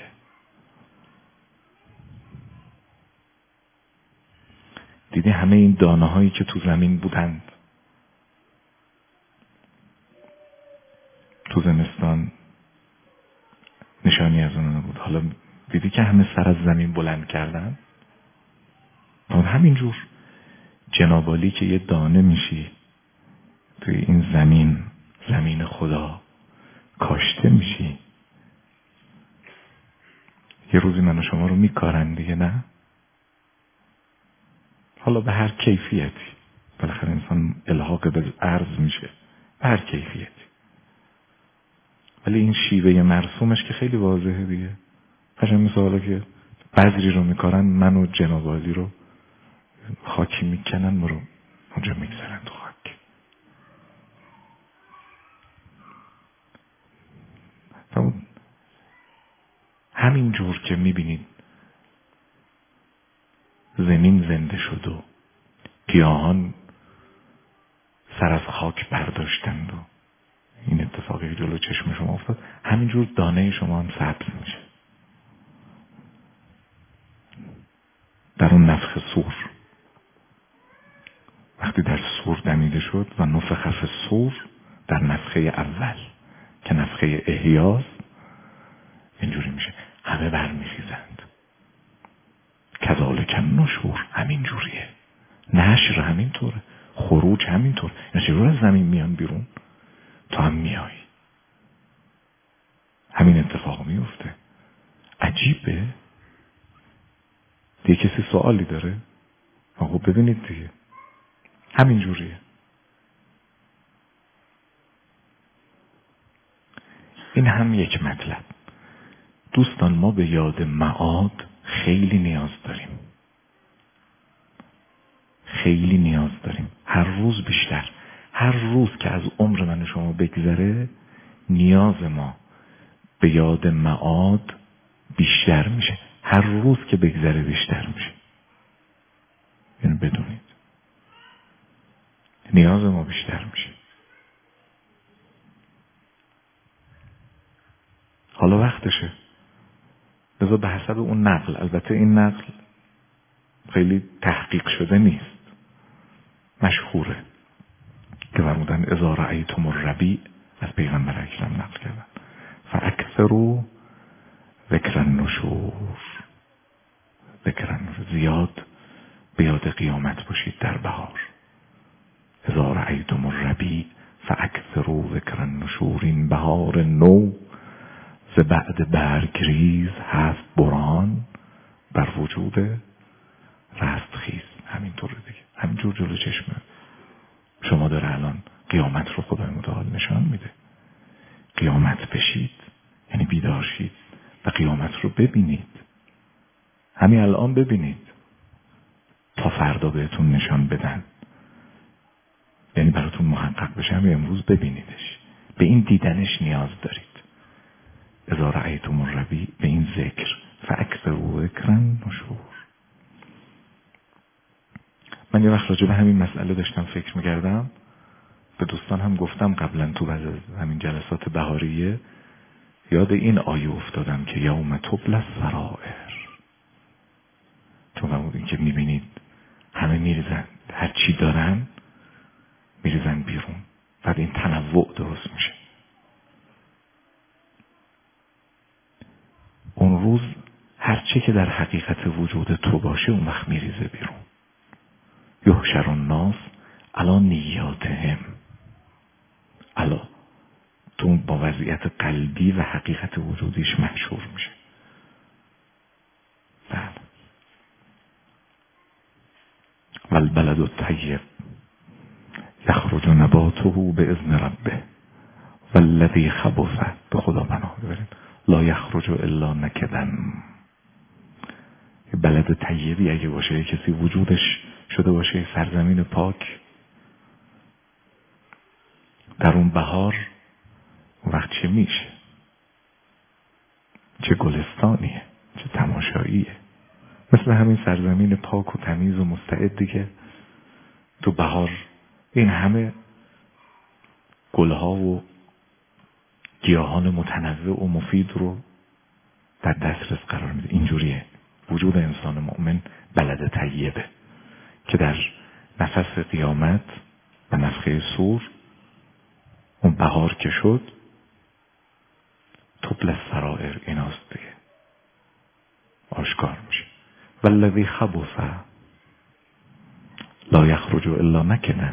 دیدی همه این دانه هایی که تو زمین بودند تو زمستان نشانی از اون نبود، حالا دیدی که همه سر از زمین بلند کردن. همین جور جنابالی که یه دانه میشی توی این زمین خدا کاشته میشی، یه روزی من و شما رو میکارن دیگه، نه؟ حالا به هر کیفیتی، بالاخره انسان الحاق به عرض میشه به هر کیفیتی، ولی این شیوه مرسومش که خیلی واضحه دیگه. قشنگ مثل حالا که بذری رو میکارن، من و جنابالی رو خاکی میکنن، ما رو اونجا میگذارن تو خاک. همین جور که میبینید زمین زنده شد و گیاهان سر از خاک برداشتند و این اتفاقی که جلو چشم شما افتاد، همینجور دانه شما هم سبز میشه. در اون نفخ صور، وقتی در صور دمیده شد و نفخ فی الصور، در نفخه اول که نفخه احیاست، اینجوری میشه همه برمیخیزند. کذالک النشور، همین جوریه. نشر همین طوره، خروج همین طور. یعنی چجور از زمین میان بیرون، تو هم میایی، همین اتفاق میفته. عجیبه. دیگه کسی سوالی داره؟ آقا ببینید دیگه همین جوریه. این هم یک مطلب. دوستان، ما به یاد معاد خیلی نیاز داریم، خیلی نیاز داریم. هر روز بیشتر. هر روز که از عمر من و شما بگذره، نیاز ما به یاد معاد بیشتر میشه. هر روز که بگذره بیشتر میشه. یعنی بدونید نیاز ما بیشتر میشه. حالا وقتشه. لذا به حسب اون نقل، البته این نقل خیلی تحقیق شده نیست، مشهوره که فرمودن اذا رأیتم الربیع، از پیغمبر اکرم نقل کردن، فاکثروا ذکر النشور. ذکر النشور، زیاد به یاد قیامت باشید در بهار. اذا رأیتم الربیع فاکثروا ذکر النشور. این بهار نو ز بعد برگریز هست بران، بر وجود رستخیز. همینطور دیگه، همینجور جلو چشم شما داره الان قیامت رو خدای متعال نشان میده. قیامت بشید یعنی بیدار شید و قیامت رو ببینید. همین الان ببینید تا فردا بهتون نشان بدن، یعنی براتون محقق بشه. همین امروز ببینیدش. به این دیدنش نیاز دارید. اذا رأیتم الربیع، به این ذکر، فاکثروا ذکر النشور. من یه وقت راجع به همین مسئله داشتم فکر می‌کردم، به دوستان هم گفتم قبلا تو بعض از همین جلسات بهاریه، یاد این آیه افتادم که یوم تبلی السرائر. چون این که می‌بینید همه میریزن، هر چی دارن میریزن بیرون، بعد این تنوع درست میشه. اون روز هر چی که در حقیقت وجود تو باشه اون وقت میریزه بیرون. یحشر الناس علی نیاتهم. علی تو با وضعیت قلبی و حقیقت وجودیش محشور میشه. بله. والبلد الطیب یخرج یخرج نباته باذن ربه والذی خبث، به خدا پناه ببرید، لا یخرج الا نکدا. بلد طیبی اگه باشه، کسی وجودش شده باشه سرزمین پاک در اون بهار، وقت چه میشه؟ چه گلستانیه، چه تماشاییه. مثل همین سرزمین پاک و تمیز و مستعدی که تو بهار این همه گلها و گیاهان متنوع و مفید رو در دسترس قرار میده. اینجوریه وجود انسان مؤمن، بلد طیبه که در نفس قیامت و نفخه صور، اون بهار که شد، تبل السرائر، ایناست دیگه، آشکار میشه. والذی خبث لا یخرج الا نکدا.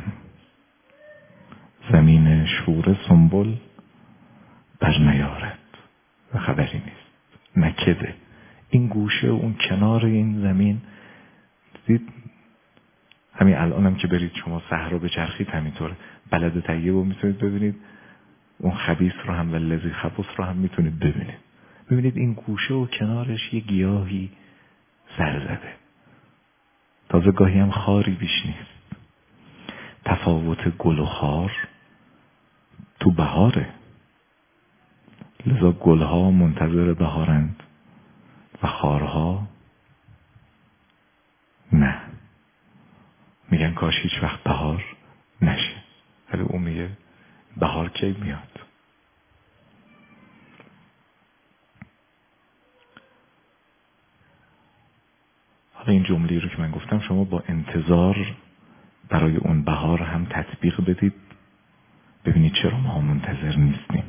زمین شوره سنبل بر نیارد و خبری نیست، نکده. این گوشه و اون کنار این زمین، دید همین الانم که برید شما صحرا بچرخید همینطوره. بلد طیب رو میتونید ببینید، اون خبیث رو هم و لذی خبث رو هم میتونید ببینید. ببینید این گوشه و کنارش یه گیاهی سر زده، تازه گاهی هم خاری بیش نیست. تفاوت گل و خار تو بهاره، لذا گلها منتظر بهارند و خارها نه. میگن کاش هیچ وقت بهار نشه، ولی اون میگه بهار کی میاد؟ حالا این جمله رو که من گفتم شما با انتظار برای اون بهار هم تطبیق بدید، ببینید چرا ما منتظر نیستیم.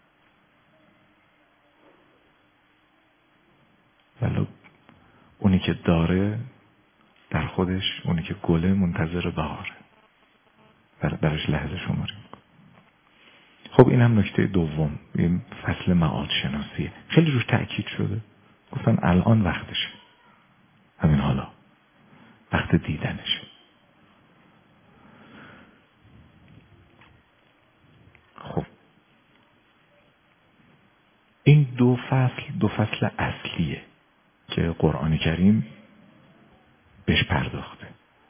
ولی اونی که داره در خودش، اونی که گله منتظر بهاره، برش لحظه شماری میکنه. خب این هم نکته دوم، این فصل معاد شناسیه، خیلی روش تأکید شده. گفتن الان وقتشه، همین حالا وقت دیدنشه. خب این دو فصل اصلیه که قرآن کریم بهش پرداخته.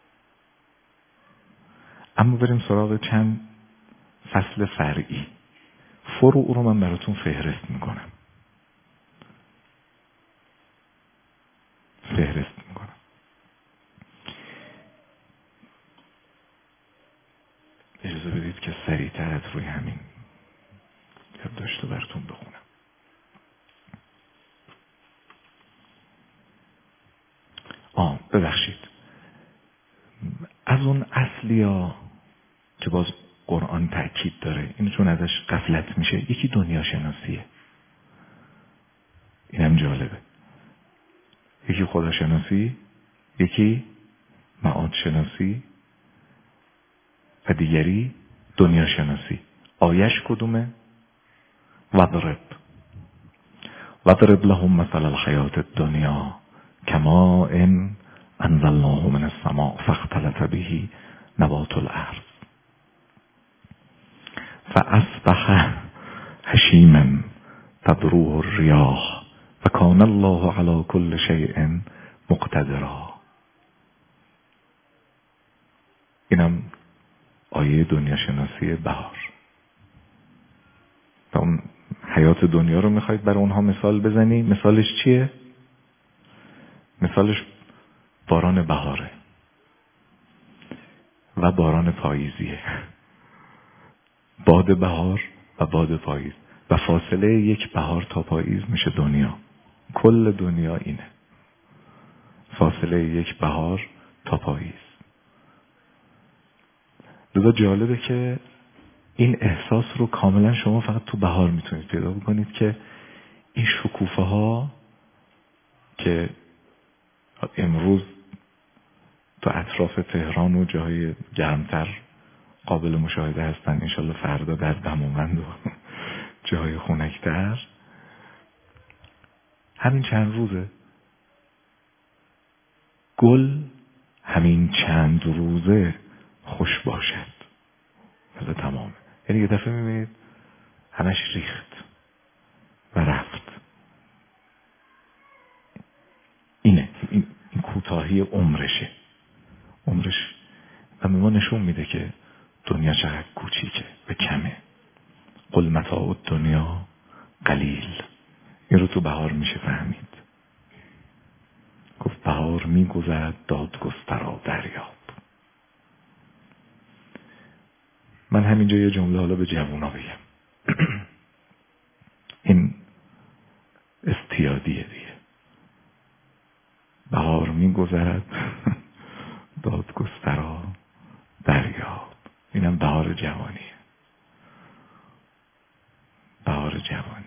اما بریم سراغ چند فصل فرعی. فروع رو من براتون فهرست میکنم. اجازه بدید که سریعتر از روی همین یادداشت رو براتون بخونم. ببخشید، از اون اصلیا که باز قرآن تأکید داره، این چون ازش غفلت میشه، یکی دنیا شناسیه، اینم جالبه. یکی خدا شناسی، یکی معاد شناسی و دیگری دنیا شناسی. آیش کدومه؟ وضرب لهم مثل الحیات الدنیا کماء انزلناه من السماء فاختلط به نبات الارض فاصبح هشیما تذروه الرياح وكان الله على كل شيء مقتدرا. اینم آیه دنیا شناسی بهار. و اون حیات دنیا رو میخواید برای اونها مثال بزنی، مثالش چیه؟ مثالش باران بهاره و باران پاییزیه. باد بهار و باد پاییز، و فاصله یک بهار تا پاییز میشه دنیا. کل دنیا اینه، فاصله یک بهار تا پاییز. لذا جالبه که این احساس رو کاملا شما فقط تو بهار میتونید پیدا بکنید که این شکوفه ها که امروز تو اطراف تهران و جاهای گرمتر قابل مشاهده هستن، انشالله فردا در دماوند و جاهای خنک‌تر، همین چند روزه گل همین چند روزه خوش باشد. حالا تمامه. یعنی یه دفعه میبینید همش ریخت و رفت. این کوتاهی عمرشه. عمرش و به ما نشون میده که دنیا چقدر کوچیکه و کمه. قل متاع الدنیا قلیل. این رو تو بهار میشه فهمید. گفت بهار میگذرد دادگسترا دریاب. من همینجا یه جمله حالا به جوونا بگم. این استیادیه دیگه. بهار میگذرد دادگسترا دریاب. اینم بهار جوانیه. بهار جوانی.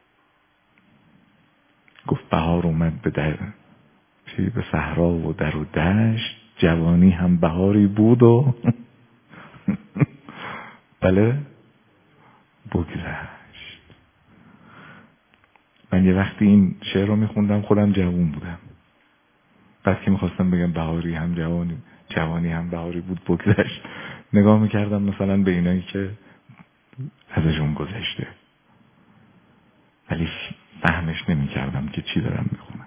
گفت بهار اومد به صحرا و در و دشت، جوانی هم بهاری بود و بله بگذشت. من یه وقتی این شعر رو میخوندم خودم جوان بودم. بعد که میخواستم بگم بهاری هم جوانی هم بهاری بود بگذشت، نگاه میکردم مثلا به اینایی که ازشون گذشته، ولی فهمش نمیکردم که چی دارم میخونم.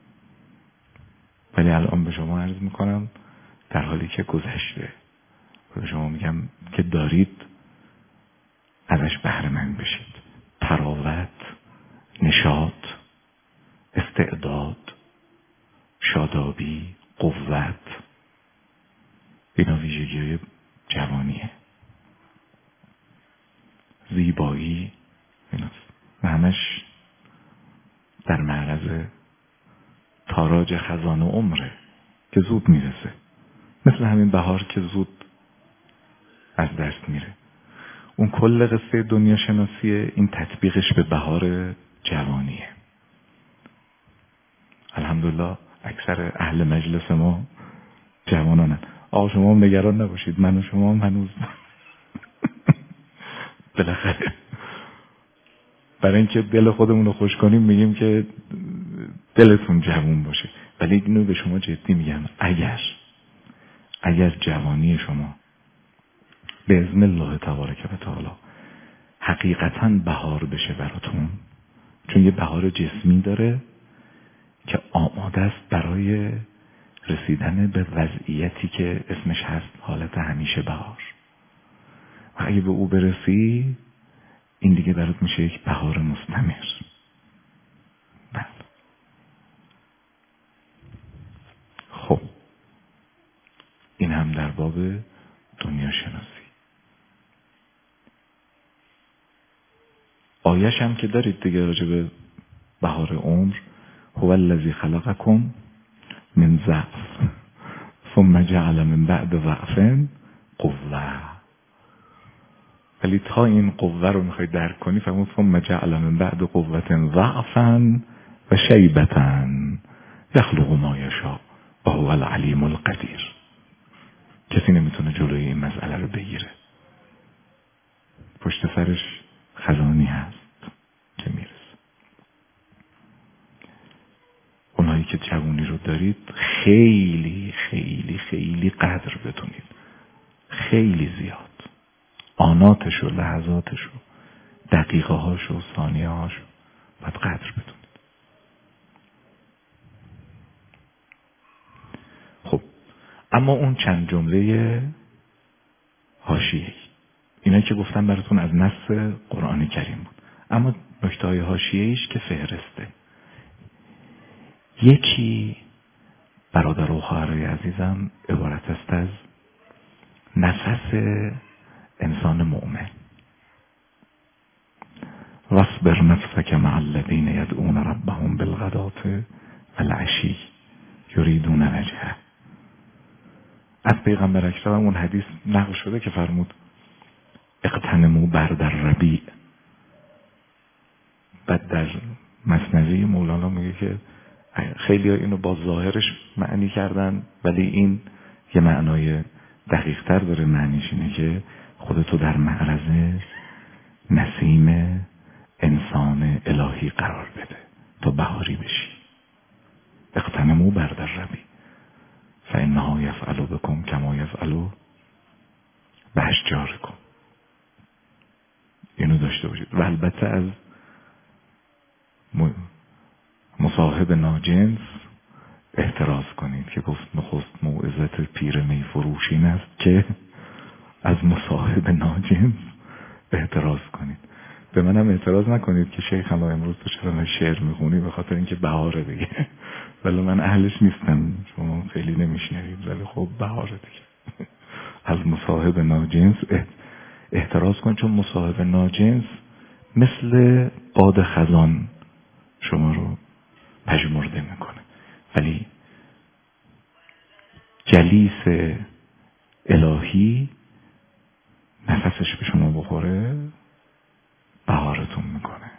ولی الان به شما عرض میکنم در حالی که گذشته، به شما میگم که دارید ازش بهره مند بشید. تراوت، نشاط، استعداد، شادابی، قوت، اینا ویژگی جوانیه. زیبایی ایناست و همش در معرض تاراج خزان عمره که زود میرسه. مثل همین بهار که زود از دست میره. اون کل قصه دنیا شناسیه، این تطبیقش به بهار جوانیه. الحمدلله اکثر اهل مجلس ما جوانانن. آقا شما هم نگران نباشید، من و شما هم هنوز بالاخره برای اینکه دل خودمون رو خوش کنیم میگیم که دلتون جوان باشه. ولی اینو به شما جدی میگم، اگر جوانی شما به اذن الله تبارک و تعالی حقیقتاً بهار بشه براتون، چون یه بهار جسمی داره که آماده است برای رسیدن به وضعیتی که اسمش هست حالت همیشه بهار، و اگه به او برسی این دیگه برات میشه یک بهار مستمر. بله. خب این هم در باب دنیا شناسی. آیش هم که دارید دیگه راجع به بهار عمر، هو الذی خلقکم من ضعف ثم جعل من بعد ضعف قوة. ولی تا این قوه رو میخوای درک کنی فهمون ثم جعل من بعد قوة ضعفا و شیبة یخلق ما یشاء و هو العلیم القدیر. کسی نمیتونه جلوی این مسئله رو بگیره. پشت سرش خزانی هست که میرسه. اونایی که جوانی رو دارید خیلی خیلی خیلی قدر بدونید، خیلی زیاد، آناتشو، لحظاتشو، دقیقه هاشو، ثانیه هاشو باید قدر بدونید. خب اما اون چند جمله حاشیه‌ای اینا که گفتم براتون از نص قرآن کریم بود، اما نکته‌های حاشیه‌ایش که فهرسته. یکی برادر و خواهرای عزیزم عبارت است از نفس انسان مؤمن. واصبر نفسك مع الذين يدعون ربهم بالغداة والعشي یریدون وجهه. از پیغمبر اکرم اون حدیث نقل شده که فرمود اغتنموا برد الربیع. بعد در مثنوی مولانا میگه که خیلی ها اینو با ظاهرش معنی کردن، ولی این یه معنای دقیق تر داره. معنیش اینه که خودتو در معرض نسیم انسان الهی قرار بده تا بهاری بشی. اغتنموا برد الربیع فانها یفعل بکم کما یفعل باشجارکم. و البته از مصاحب ناجنس احتراز کنید که گفت نخست موعظت پیر می فروشین است که از مصاحب ناجنس احتراز کنید. به منم اعتراض نکنید که شیخ ما امروز تو چرا شعر میخونی، به خاطر اینکه بهاره دیگه. ولی من اهلش نیستم، شما خیلی نمیشنوید، ولی خب بهاره دیگه. از مصاحب ناجنس احتراز کن، چون مصاحب ناجنس مثل باد خزان شما رو پژمرده میکنه، ولی جلیس الهی نفسش به شما بخوره بهارتون میکنه.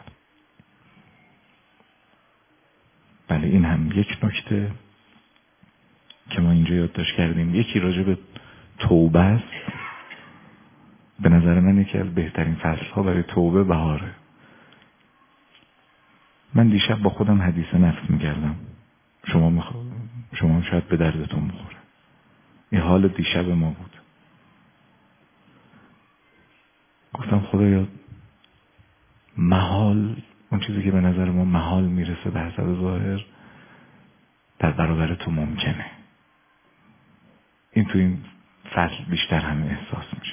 بله این هم یک نکته که ما اینجا یادداشت کردیم. یکی راجع به توبه است. به نظر من یکی از بهترین فصلها برای توبه بهاره. من دیشب با خودم حدیث نفس میکردم، شما شاید به دردتون بخوره. این حال دیشب ما بود. گفتم خدایا محال، اون چیزی که به نظر ما محال میرسه به حسب ظاهر در برابر تو ممکنه. این تو این فصل بیشتر همه احساس میشه.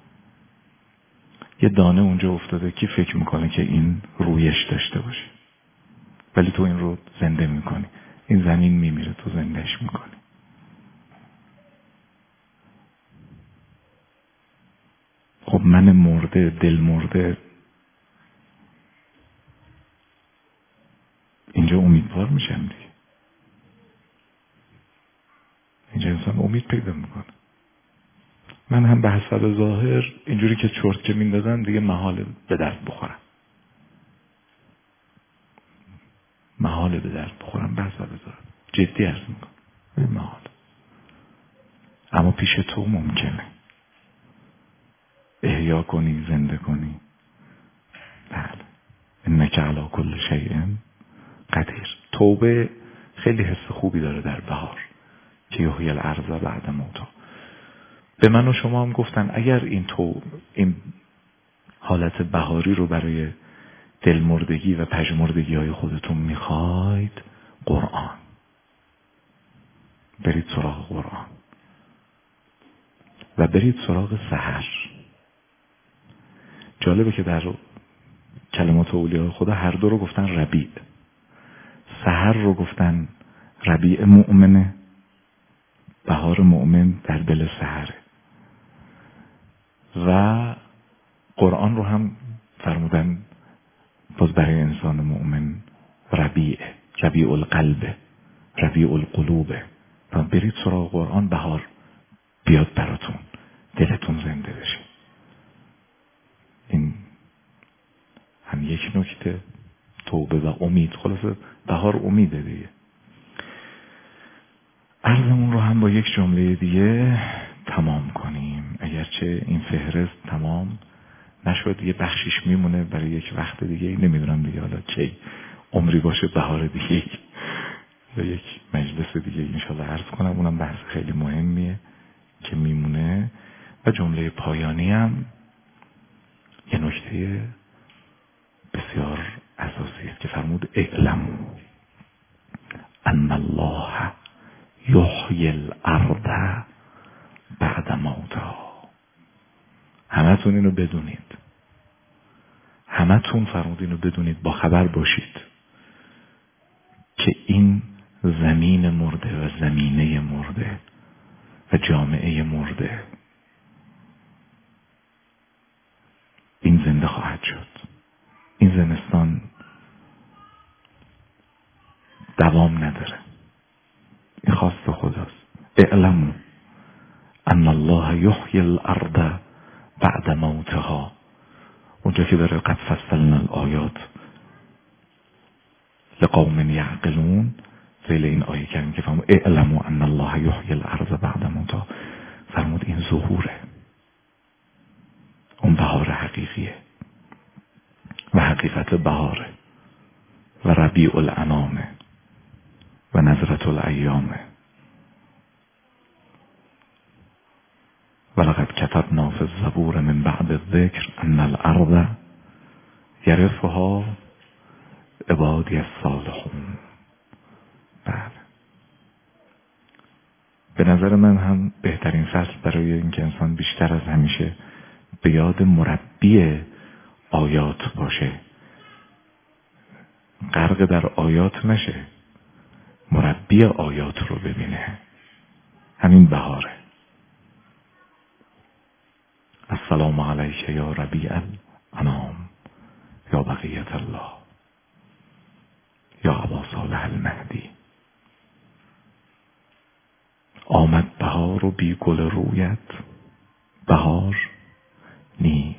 یه دانه اونجا افتاده، کی فکر میکنه که این رویش داشته باشه، ولی تو این رو زنده میکنی. این زمین میمیره، تو زندهش میکنی. خب من مرده، دل مرده، اینجا امیدوار میشم دیگه. اینجا انسان امید پیدا میکنه. من هم به حسب ظاهر اینجوری که چرت که میندازن دیگه محال به درد بخورم، محال به درد بخورم به حسب ظاهر. جدی عرض میکنم این محال. اما پیش تو ممکنه احیا کنی، زنده کنی. بله انک علی کل شیء قدیر. توبه خیلی حس خوبی داره در بهار که یحیی الارض بعد موتها. به من و شما هم گفتن اگر این حالت بهاری رو برای دلمردگی و پژمردگی های خودتون میخواید، قرآن، برید سراغ قرآن و برید سراغ سحر. جالبه که در کلمات اولیاء خدا هر دو رو گفتن ربیع. سحر رو گفتن ربیع مؤمنه، بهار مؤمن در دل سحره. و قرآن رو هم فرمودن باز برای انسان مؤمن ربیع القلب، ربیع القلوب. برید سراغ قرآن، بهار بیاد براتون، دلتون زنده بشه. این هم یک نکته، توبه و امید. خلاصه بهار امیده دیگه. عرضمون رو هم با یک جمله دیگه تمام کنیم، اگرچه این فهرست تمام نشد، یه بخشیش میمونه برای یک وقت دیگه. نمیدونم دیگه حالا کی عمری باشه بهار دیگه یا یک مجلس دیگه انشالله عرض کنم. اونم بحث خیلی مهمیه که میمونه. و جمله پایانی هم یه نکته بسیار اساسی است که فرمود اعلموا ان الله یحیی الارض بعد موتها. همتون اینو بدونید، همتون فرمود اینو بدونید، با خبر باشید که این زمین مرده و زمینه مرده و جامعه مرده این زنده خواهد شد. این زمستان دوام نداره، این خواست خداست. اعلموا ان الله یحیی الارض بعد موتها. اونجا که داره قد فصلنا الآیات لقوم یعقلون، زیل این آیه کردیم که فرمود اعلموا ان الله یحیی الارض بعد موتها، فرمود این ظهوره، اون بهار حقیقیه و حقیقت بهاره و ربیع الانامه و نظرت الایامه. ولقد كتبنا في الزبور من بعد الذکر ان الارض یرثها عبادی الصالحون. بله، به نظر من هم بهترین فصل برای اینکه انسان بیشتر از همیشه به یاد مربی آیات باشه، غرق در آیات نشه، مربی آیات رو ببینه. همین بهاره. السلام علیک یا ربیع الانام یا بقیت الله یا ابا صالح المهدی. آمد بهار و بی گل رویت بهار نیست.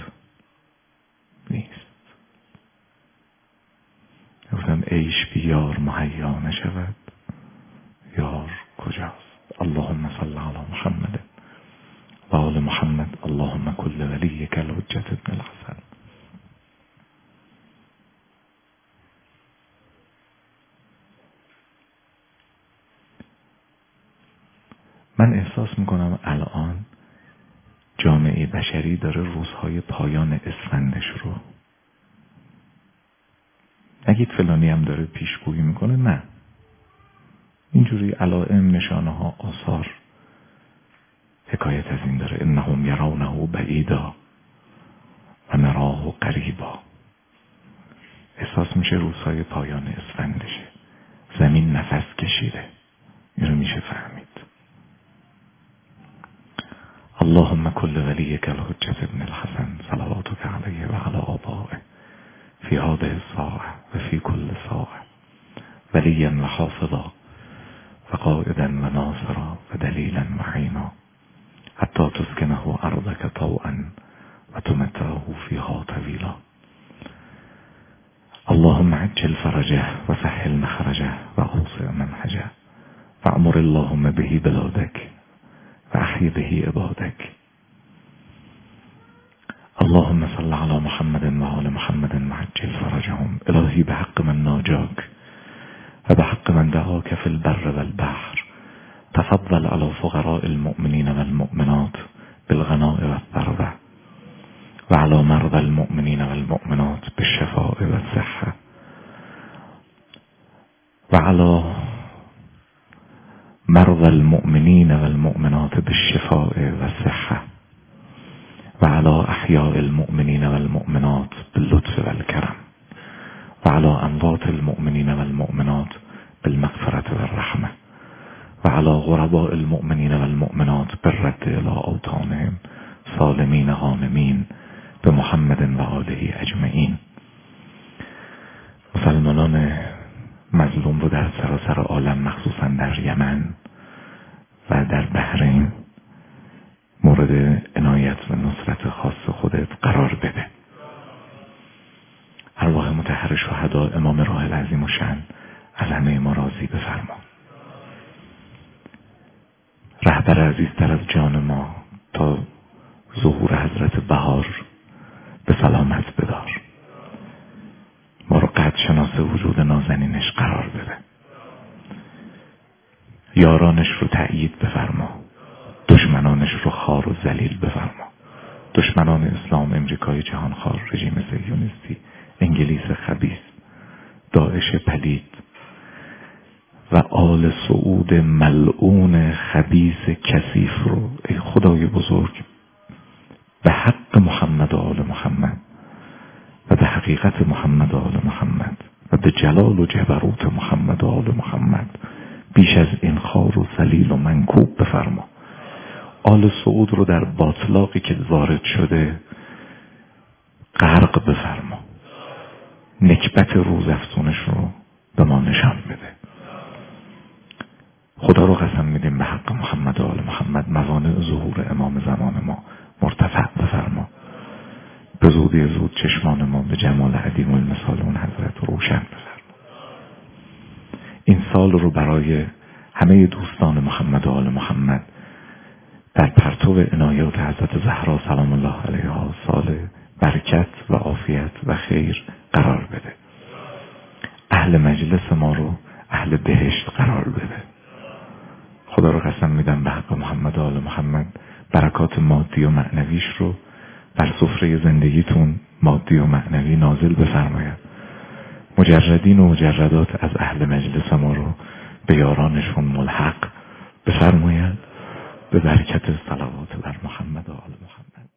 گفتم عیش بی یار مهیا نشود، یار کجاست؟ اللهم صل علی محمد و آل محمد. اللهم کل ولیک الحجة ابن الحسن. من احساس میکنم الان جامعه بشری داره روزهای پایان اسفندش رو، نگید فلانی هم داره پیشگویی میکنه، نه، اینجوری علائم، نشانه ها، آثار حکایت از این داره. انهم یرونه بعیدا و نراه قریبا. احساس میشه روزهای پایان اسفندشه، زمین نفس کشیده. این رو میشه فهمید. اللهم كل وليك الحجة ابن الحسن صلواتك عليه وعلى آبائه في هذه الساعة وفي كل ساعة وليا وحافظا وقائدا وناصرا ودليلا وعينا حتى تسكنه أرضك طوعا وتمتعه فيها طويلا. اللهم عجل فرجه وسهل مخرجه وأوسع منهجه وأمر اللهم به بلادك وأحي به عبادك. اللهم صل على محمد وآل محمد وعجل فرجهم. إلهي بحق من ناجاك وبحق من دعاك في البر والبحر تفضل على فقراء المؤمنين والمؤمنات بالغناء والثروة وعلى مرضى المؤمنين والمؤمنات بالشفاء والصحة وعلى مرضى المؤمنين والمؤمنات بالشفاء والصحة وعلى أحياء المؤمنين والمؤمنات باللطف والكرم وعلى أموات المؤمنين والمؤمنات بالمغفرة والرحمة وعلى غرباء المؤمنين والمؤمنات بالرد إلى أوطانهم سالمين غانمين بمحمد وآله أجمعين. مسلمانان مظلوم رو در سراسر عالم، مخصوصا در یمن و در بحرین، مورد عنایت و نصرت خاص خودت قرار بده. ارواح مطهر شهدا امام راه العظیم و شأن از همه ما راضی بفرما. رهبر عزیزتر از جان ما تا ظهور حضرت بهار به سلامت بدار. ما رو قد شناس وجود نازنینش قرار بده. یارانش رو تأیید بفرما، دشمنانش رو خار و ذلیل بفرما. دشمنان اسلام، امریکای جهانخوار، رژیم صهیونیستی، انگلیس خبیث، داعش پلید و آل سعود ملعون خبیث کثیف رو ای خدای بزرگ به حق محمد و آل محمد و به حقیقت محمد و آل محمد و به جلال و جبروت محمد و آل محمد بیش از این خار و ذلیل و منکوب بفرما. آل سعود رو در باطلاقی که وارد شده غرق بفرما. نکبت روزافزونش رو به ما نشان بده. خدا رو قسم میدیم به حق محمد و آل محمد موانع ظهور امام زمان ما مرتفع بفرما. به زودی زود چشمان ما به جمال عدیم المثال اون حضرت روشن بفرما. این سال رو برای همه دوستان محمد و آل محمد در پرتو عنایات حضرت زهرا سلام الله علیها سال برکت و عافیت و خیر قرار بده. اهل مجلس ما رو اهل بهشت قرار بده. خدا رو قسم میدم به حق محمد و آل محمد برکات مادی و معنویش رو بر سفره زندگیتون مادی و معنوی نازل بفرماید. مجردین و مجردات از اهل مجلس ما رو به یارانشون ملحق بفرماید به برکت صلوات بر محمد و آل محمد.